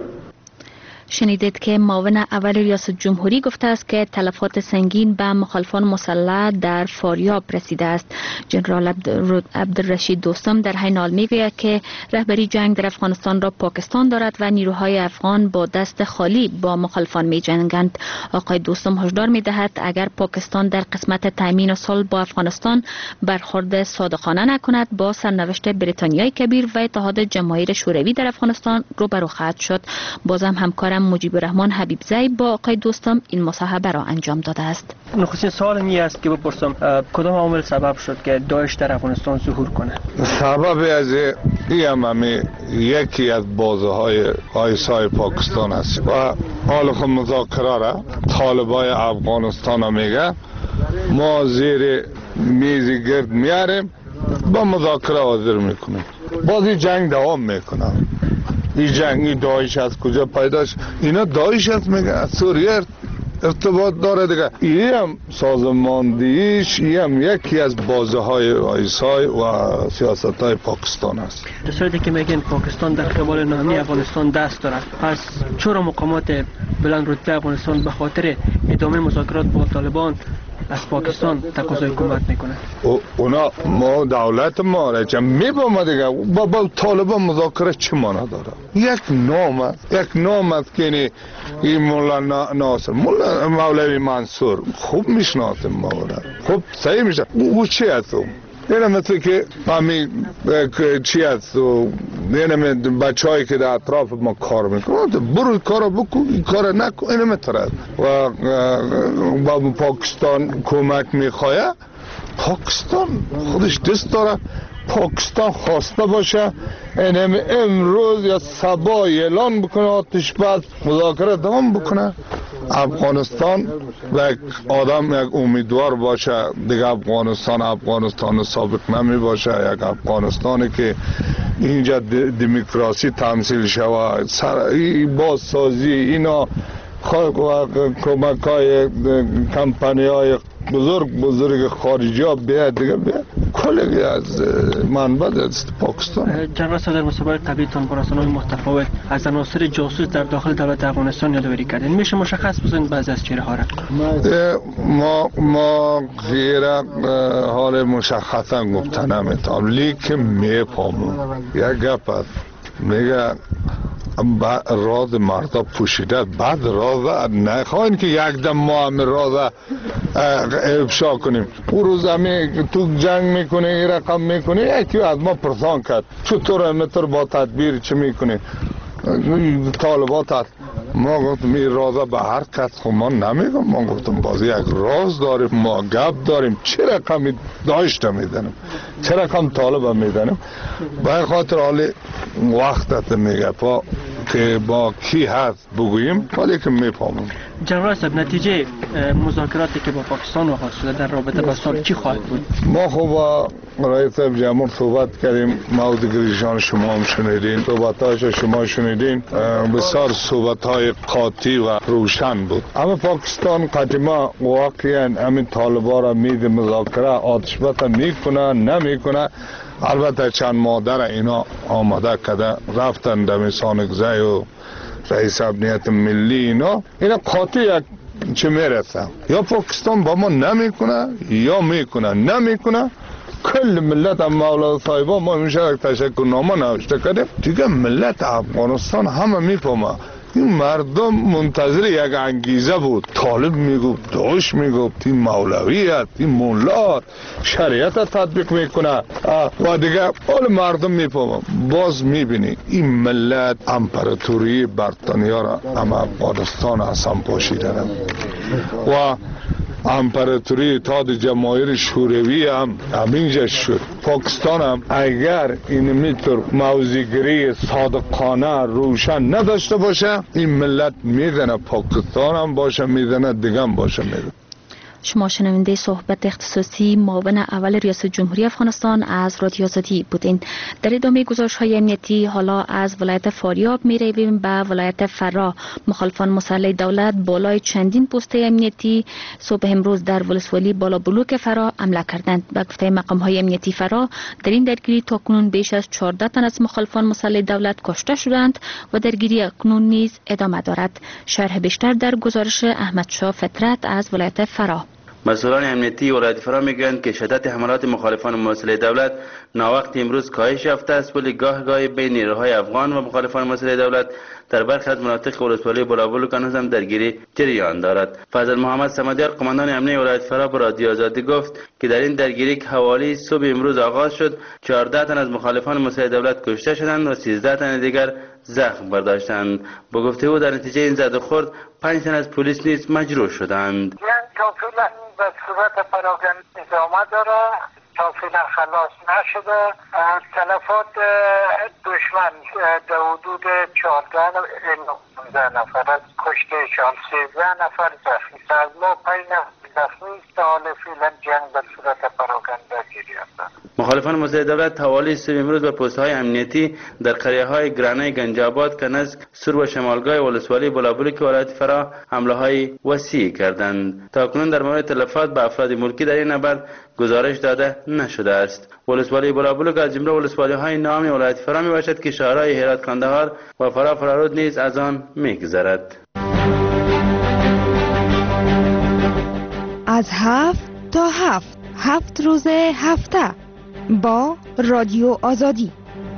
شنیدید که معاون اول ریاست جمهوری گفته است که تلفات سنگین به مخالفان مسلح در فاریاب رسیده است. جنرال عبدالرشید دوستم در حین حال میگوید که رهبری جنگ در افغانستان را پاکستان دارد و نیروهای افغان با دست خالی با مخالفان می جنگند. آقای دوستم هشدار می دهد اگر پاکستان در قسمت تامین صلح با افغانستان برخورد صادقانه نکند با سرنوشت بریتانیای کبیر و اتحاد جماهیر شوروی در افغانستان روبرو خواهد شد. بازم همکار مجیب رحمان حبیبزی با آقای دوستم این مصاحبه را انجام داده است. نخستین سوال این است که بپرسم کدام عامل سبب شد که داعش در افغانستان ظهور کنه؟ سبب از این هم یکی از بازه های آیسای پاکستان است و حال خود مذاکره را طالبای افغانستان ها میگه ما زیر میز گرد میاریم با مذاکره حاضر میکنیم، بازی جنگ دوام میکنه. این جنگی داعش از کجا پیدا شد؟ اینا داعش است میگه از سوریه ارتباط داره دیگه. این هم سازماندهیش این هم یکی از بازه های آیسای و سیاست های پاکستان است. در صورتی که میگن پاکستان در قبال نامی افغانستان دست دارد، پس چرا مقامات بلند رتبه افغانستان به خاطر ادامه مذاکرات با طالبان از پاکستان تقاضای کمک میکنه؟ اونا ما دولت ما را چه میبامه دیگه با, با طالبان مذاکره چه مانا داره؟ یک نام است، یک نام است که این مولا ناصر مولا مولوی منصور خوب میشناسیم ما را، خوب صحیح میشه. او چی هست؟ اینه مثل که همین چی هست و اینه بچه هایی که در اطراف ما کار میکنن برو کار بکن این کار نکن، اینه مثل و با پاکستان کمک میخواه. پاکستان خودش دست داره، پاکستان خواسته باشه اینه امروز یا صبح اعلان بکنه آتش بس مذاکره دوام بکنه. افغانستان و یک آدم یک امیدوار باشه دیگه افغانستان افغانستان سابق نمی باشه، یک افغانستانی که اینجا دموکراسی تمثیل شود، بازسازی اینا کمک های کمپانی های بزرگ بزرگ خارجی ها بیاد دیگه بیاد کلگی از منبع است پاکستان. جنرال صدر مسابقه قبلیتان با رسانه‌های متفاوت از عناصر جاسوس در داخل دولت افغانستان یادآوری کردین، میشه مشخص بزنید بعضی از چهره ها را؟ ما ما غیر حال مشخصا گفتن نمیتونم، لیکن میفهمم یک گپ است میگه راز مردا پوشیده، بعد راز نخواهیم که یک دم ما هم راز افشا کنیم. او روز همه تو جنگ میکنه این رقم میکنه یکی از ما پرسان کرد چطور متر با تدبیر چه میکنه طالبات هست. ما گفتم این رازا به هر کس خب ما نمیگم، ما گفتم بازی یک راز داریم، ما گپ داریم، چه رقمی داشته میدنم چه رقم طالب میدنم به خاطر حالی وقتت میگه پا که با کی هست بگوییم ولی که میفهمم. جنرال صاحب نتیجه مذاکراتی که با پاکستان آغاز شده در رابطه با سال چی خواهد بود؟ ما خب با رئیس جمهور صحبت کردیم، موضوع شما هم شنیدین، صحبت‌هاش شما شنیدین، بسیار صحبت‌های قاطع و روشن بود. اما پاکستان قدیما واقعا همین طالبان را مید مذاکره آتش بس میکنه نمیکنه. البته چند مادر اینا آماده کده رفتن دمیسان گزی و رئیس امنیت ملی اینا اینا قاطع یک چه میرسه یا پاکستان با ما نمیکنه یا میکنه نمیکنه کل ملت هم مولا صاحبا ما میشه تشکر نامه نوشته کردیم دیگه ملت افغانستان همه میفهمه این مردم منتظر یک انگیزه بود. طالب میگفت، داعش میگفت، این مولویت، این مولا شریعت تطبیق میکنه و دیگه حال مردم میفهمه. باز میبینی این ملت امپراتوری بریتانیا را هم افغانستان اصلا پاشیدن و امپراتوری اتحاد جماهیر شوروی هم همینجا شد. پاکستان هم اگر این میتر موضع‌گیری صادقانه روشن نداشته باشه این ملت میدنه پاکستان هم باشه میدنه دیگه هم باشه میدنه. شما شنونده صحبت اختصاصی معاون اول ریاست جمهوری افغانستان از رادیو آزادی بودین. در ادامه گزارش های امنیتی حالا از ولایت فاریاب می رویم به ولایت فرا. مخالفان مسلح دولت بالای چندین پست امنیتی صبح امروز در ولسوالی بالا بلوک فرا حمله کردند. به گفته مقام های امنیتی فرا در این درگیری تاکنون بیش از چهارده تن از مخالفان مسلح دولت کشته شدند و درگیری اکنون نیز ادامه دارد. شرح بیشتر در گزارش احمد شاه فطرت از ولایت فرا. مسئولان امنیتی ولایت فرا میگویند که شدت حملات مخالفان مسلح دولت ناوقت امروز کاهش یافته است، ولی گاه گاهی بین نیروهای افغان و مخالفان مسلح دولت در برخی از مناطق ولسوالی بلابلوک هنوز هم درگیری جریان دارد. فضل محمد صمدیار قماندان امنیتی ولایت فرا به رادیو آزادی گفت که در این درگیری که حوالی صبح امروز آغاز شد چهارده تن از مخالفان مسلح دولت کشته شدند و سیزده تن دیگر زخم برداشتند. با گفته او در نتیجه این زد و خورد پنج تن از پلیس نیز مجروح شدند. به صورت پراکنده ادامه داره تا فعلا خلاص نشده. تلفات دشمن در حدود چهارده پانزده نفر از کشتهشان، سیزده نفر زخمی است. ما پنج نفر زخمی است. حال فعلا جنگ به صورت پراکنده جریان دارد. مخالفان مسلح دولت حوالی صبح امروز به پست‌های امنیتی در قریه‌های گرانه گنجاباد که نزدیک سور و شمالگاه ولسوالی بلابلوک ولایت فرا حمله‌های وسیع کردند. تاکنون در مورد تلفات به افراد ملکی در این نبرد گزارش داده نشده است. ولسوالی بلابلوک از جمله ولسوالی‌های نامی ولایت فرا میباشد که شهرهای هرات، کندهار و فرا فرارود نیز از آن میگذرد. از هفت تا هفت هفت روز هفته با رادیو آزادی.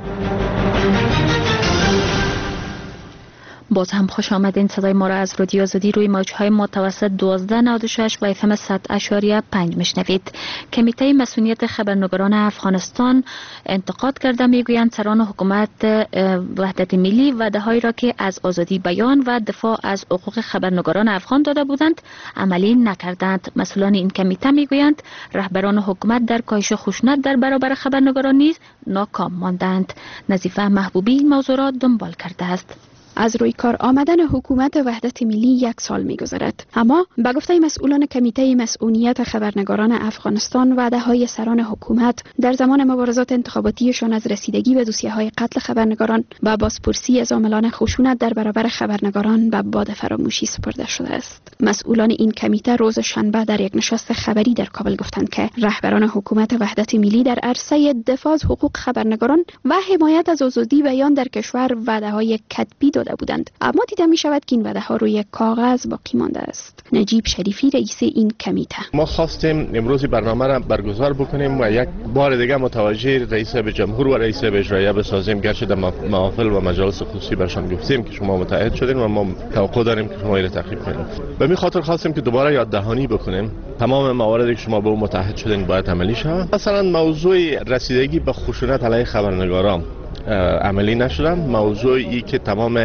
باز هم خوش آمدین. صدای ما را از رادیو آزادی روی موجهای متوسط دوازده نود و شش و اف ام صد اشاریه پنج میشنوید. کمیته مسئولیت خبرنگاران افغانستان انتقاد کرده، میگویند سران حکومت وحدت ملی وعده‌هایی را که از آزادی بیان و دفاع از حقوق خبرنگاران افغان داده بودند عملی نکردند. مسئولان این کمیته میگویند رهبران حکومت در کاهش خشونت در برابر خبرنگاران نیز ناکام ماندند. نظیفه محبوبی این موضوع را دنبال کرده است. از روی کار آمدن حکومت وحدت ملی یک سال می‌گذرد، اما به گفته مسئولان کمیته مسئولیت خبرنگاران افغانستان وعده‌های سران حکومت در زمان مبارزات انتخاباتیشان از رسیدگی به دوسیه‌های قتل خبرنگاران و بازپرسی از عاملان خشونت در برابر خبرنگاران به باد فراموشی سپرده شده است. مسئولان این کمیته روز شنبه در یک نشست خبری در کابل گفتند که رهبران حکومت وحدت ملی در عرصه دفاع از حقوق خبرنگاران و حمایت از آزادی بیان در کشور وعده‌های کتبی داده بودند، اما دیده می شود که این وعده ها روی کاغذ باقی مانده است. نجیب شریفی رئیس این کمیته: ما خواستیم امروز برنامه را برگزار بکنیم و یک بار دیگه متوجه رئیس به جمهور و رئیس به اجرایه بسازیم، گرچه در محافل و مجالس خصوصی برشان گفتیم که شما متحد شدین و ما توقع داریم که شما اینو تخریب کنید. به این خاطر خواستیم که دوباره یاد دهانی بکنیم تمام مواردی که شما به اون متحد شدین باید عملی شود. مثلا موضوع رسیدگی به خشونت علیه خبرنگاران عملی نشدن، موضوعی که تمام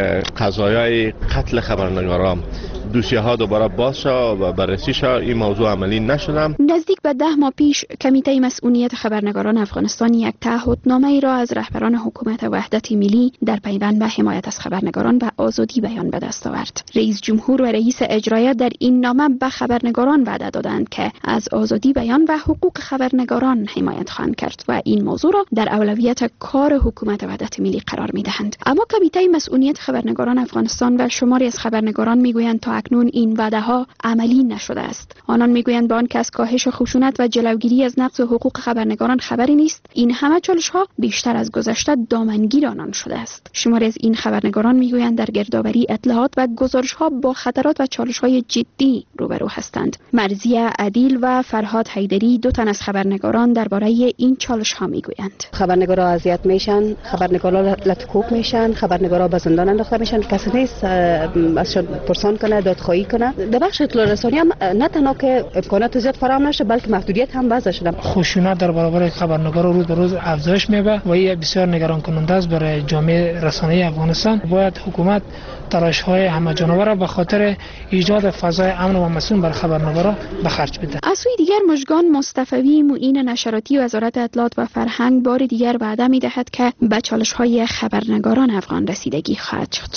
قضایای قتل خبرنگاران دوسیه ها دوباره باز شد و بررسی شد، این موضوع عملی نشدن. نزدیک به ده ماه پیش کمیته مسئولیت خبرنگاران افغانستان یک تعهدنامه ای را از رهبران حکومت وحدت ملی در پیوند به حمایت از خبرنگاران و آزادی بیان به دست آورد. رئیس جمهور و رئیس اجرایه در این نامه به خبرنگاران وعده دادند که از آزادی بیان و حقوق خبرنگاران حمایت خواهند کرد و این موضوع را در اولویت کار حکومت وحدت ملی قرار می‌دهند. اما کمیته مسئولیت خبرنگاران افغانستان و شماری از خبرنگاران میگویند تا تاکنون این وعده ها عملی نشده است. آنان میگویند با آنکه از کاهش خشونت و جلوگیری از نقض حقوق خبرنگاران خبری نیست، این همه چالش ها بیشتر از گذشته دامنگیر آنان شده است. شماری از این خبرنگاران میگویند در گردآوری اطلاعات و گزارش ها با خطرات و چالش های جدی روبرو هستند. مرضیه عدیل و فرهاد حیدری، دو تن از خبرنگاران، درباره این چالش ها میگویند. خبرنگارا اذیت میشن، خبرنگارا لطکوب میشن، خبرنگارا به زندان انداخته میشن، کسی نیست ازشون پرسان کنه، دادخواهی کنه. در بخش اطلاع رسانی هم نه تنها که امکانات زیاد فراهم نشه، بلکه محدودیت هم وضع شده. خشونت در برابر خبرنگارا روز به روز افزایش می‌یابد و این بسیار نگران کننده است برای جامعه رسانه‌ای افغانستان. باید حکومت تلاش‌های همه جانبه را به خاطر ایجاد فضای امن و مسئول بر خبرنگارا به خرج بده. از سوی دیگر مژگان مصطفوی، معین نشراتی وزارت اطلاعات و فرهنگ، بار دیگر وعده می‌دهد که به چالش‌های خبرنگاران افغان رسیدگی خواهد شد.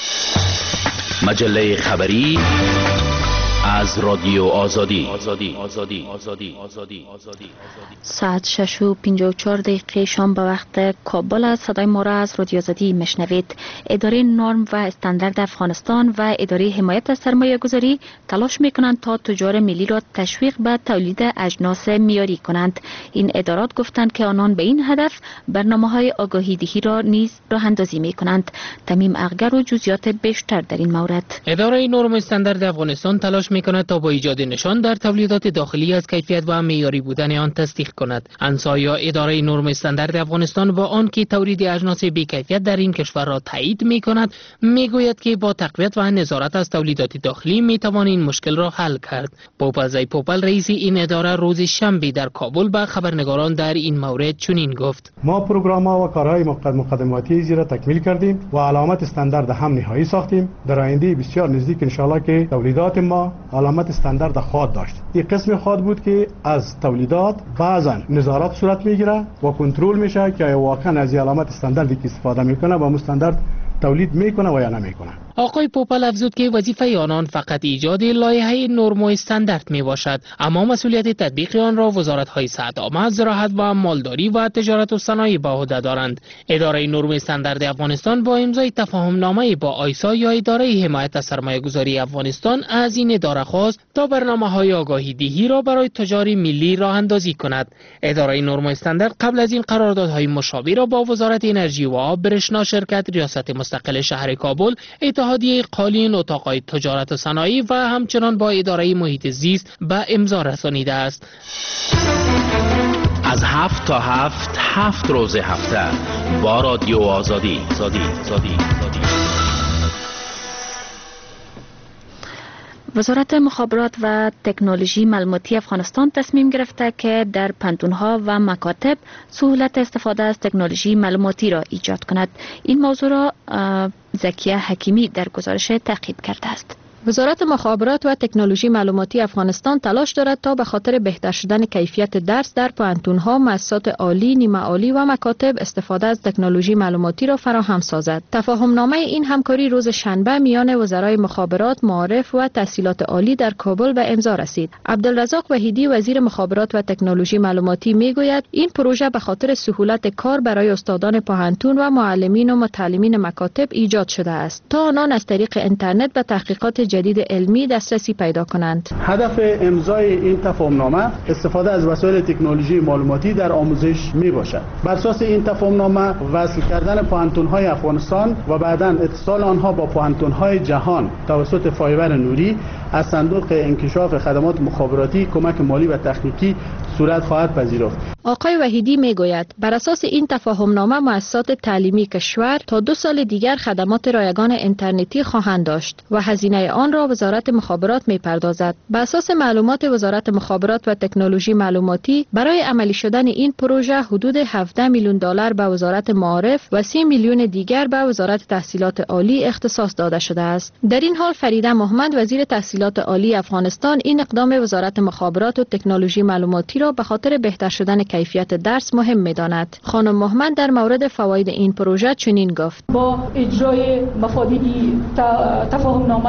مجله خبری از رادیو آزادی. آزادی آزادی آزادی آزادی آزادی ساعت شش و پنجاه و چهار دقیقه شام به وقت کابل است. صدای ما را از رادیو آزادی میشنوید. اداره نرم و استاندارد افغانستان و اداره حمایت از سرمایه گذاری تلاش میکنند تا تجار ملی را تشویق به تولید اجناس معیاری کنند. این ادارات گفتند که آنان به این هدف برنامه‌های آگاهی دهی را نیز راه اندازی میکنند. تمیم اغگر و جزئیات بیشتر در این مورد. اداره نرم و استاندارد افغانستان تلاش میکند تا با ایجاد نشان در تولیدات داخلی از کیفیت و معیاری بودن آن تصدیق کند. انسا یا اداره نرم استاندارد افغانستان با آنکه تولید اجناس بی کیفیت در این کشور را تایید میکند، میگوید که با تقویت و نظارت از تولیدات داخلی میتوان این مشکل را حل کرد. پوپل زی پوپل رئیس این اداره روز شنبه در کابل به خبرنگاران در این مورد چنین گفت: ما پروگرام‌ها و کارهای مقدماتی زیرا تکمیل کردیم و علامت استاندارد هم نهایی ساختیم. در آینده بسیار نزدیک ان شاء الله که تولیدات ما علامت استاندارد خواهد داشت. این قسم خواهد بود که از تولیدات بعضا نظارت صورت میگیره و کنترل میشه که واقعا از علامت استانداردی که استفاده میکنه با مستندرد تولید میکنه و یا نمیکنه. آقای پوپل افزود که وظیفه آنان فقط ایجاد لایحه نرم و استاندارد می باشد، اما مسئولیت تطبیق آن را وزارت‌های سعادت، زراعت و مالداری و تجارت و صنایع به عهده دارند. اداره نرم استاندارد افغانستان با امضای تفاهم نامه با آیسا یا اداره حمایت از سرمایه‌گذاری افغانستان از این اداره خواست تا برنامه‌های آگاهی دهی را برای تجار ملی راه اندازی کند. اداره نرم استاندارد قبل از این قراردادهای مشابه را با وزارت انرژی و آب، برشنا شرکت ریاست مستقل شهر کابل، اتحادیه قالین، اتاقای تجارت و صنایع و همچنان با اداره محیط زیست به امضا رسانیده است. از هفت تا هفت هفت روز هفته با رادیو آزادی. آزادی آزادی آزادی. وزارت مخابرات و تکنولوژی معلوماتی افغانستان تصمیم گرفته که در پانتون‌ها و مکاتب سهولت استفاده از تکنولوژی معلوماتی را ایجاد کند. این موضوع را زکیه حکیمی در گزارش تاکید کرده است. وزارت مخابرات و تکنولوژی معلوماتی افغانستان تلاش دارد تا به خاطر بهتر شدن کیفیت درس در پوهنتون‌ها، مؤسسات عالی، نیمه عالی و مکاتب استفاده از تکنولوژی معلوماتی را فراهم سازد. تفاهم نامه این همکاری روز شنبه میان وزرای مخابرات، معارف و تحصیلات عالی در کابل به امضا رسید. عبدالرزاق وحیدی وزیر مخابرات و تکنولوژی معلوماتی میگوید این پروژه به خاطر سهولت کار برای استادان پوهنتون و معلمین و متعلمین مکاتب ایجاد شده است تا آنان از طریق اینترنت به تحقیقات جدید علمی دسترسی پیدا کنند. هدف امضای این تفاهمنامه استفاده از وسایل تکنولوژی معلوماتی در آموزش می باشد. بر اساس این تفاهمنامه وصل کردن پوهنتون‌های افغانستان و بعداً اتصال آنها با پوهنتون‌های جهان توسط فایبر نوری از صندوق انکشاف خدمات مخابراتی کمک مالی و تکنیکی صورت خواهد پذیرفت. آقای وحیدی میگوید بر اساس این تفاهمنامه مؤسسات تعلیمی کشور تا دو سال دیگر خدمات رایگان اینترنتی خواهند داشت و هزینه آن را وزارت مخابرات میپردازد. بر اساس معلومات وزارت مخابرات و تکنولوژی معلوماتی برای عملی شدن این پروژه حدود هفده میلیون دلار به وزارت معارف و سی میلیون دیگر به وزارت تحصیلات عالی اختصاص داده شده است. در این حال فریده محمد وزیر تحصیلات عالی افغانستان این اقدام وزارت مخابرات و تکنولوژی معلوماتی را به خاطر بهتر شدن کیفیت درس مهم می‌داند. خانم محمد در مورد فواید این پروژه چنین گفت: با اجرای مفادی تفاهمنامه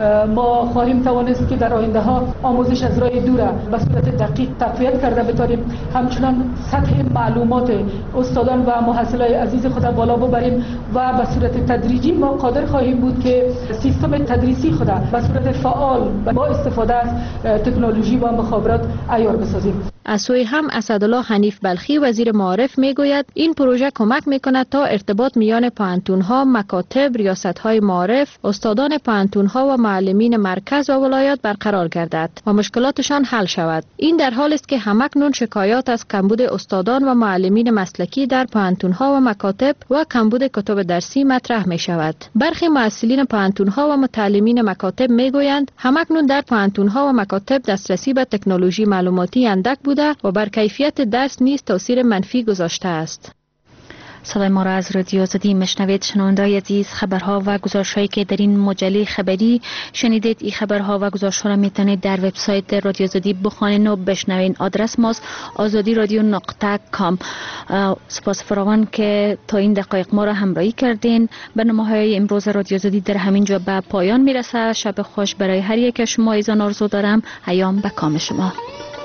ما خواهیم توانست که در آینده ها آموزش از راه دور به صورت دقیق تقویت کرده بتوانیم، همچنان سطح معلومات استادان و محصلای عزیز خود بالا ببریم و به صورت تدریجی ما قادر خواهیم بود که سیستم تدریسی خود به صورت فعال با استفاده از تکنولوژی و مخابرات عیار بسازیم. از سوی هم اسدالله حنیف بلخی وزیر معارف میگوید این پروژه کمک میکند تا ارتباط میان پانتونها، مکاتب، ریاستهای معارف، استادان پانتونها و معلمین مرکز و ولایات برقرار گردد و مشکلاتشان حل شود. این در حالی است که همکنون شکایات از کمبود استادان و معلمین مسلکی در پانتونها و مکاتب و کمبود کتب درسی مطرح می شود. برخی مسئولین پانتونها و متعلمین مکاتب میگویند همکنون در پانتونها و مکاتب دسترسی به تکنولوژی معلوماتی اندک بوده و بر کیفیت درس نیز تاثیر منفی گذاشته است. صدای ما را از رادیو آزادی مشنوید. شنونده‌های عزیز، خبرها و گزارش‌هایی که در این مجله خبری شنیدید، این خبرها و گزارش‌ها را میتونید در وبسایت رادیو آزادی بخوانید و بشنوید. آدرس ماست آزادی رادیو نقطه کام. سپاس فراوان که تا این دقایق ما را همراهی کردین. برنامه‌های امروز رادیو آزادی در همین جا به پایان میرسه. شب خوش برای هر یک شما ایزان آرزو دارم. ایام به کام شما.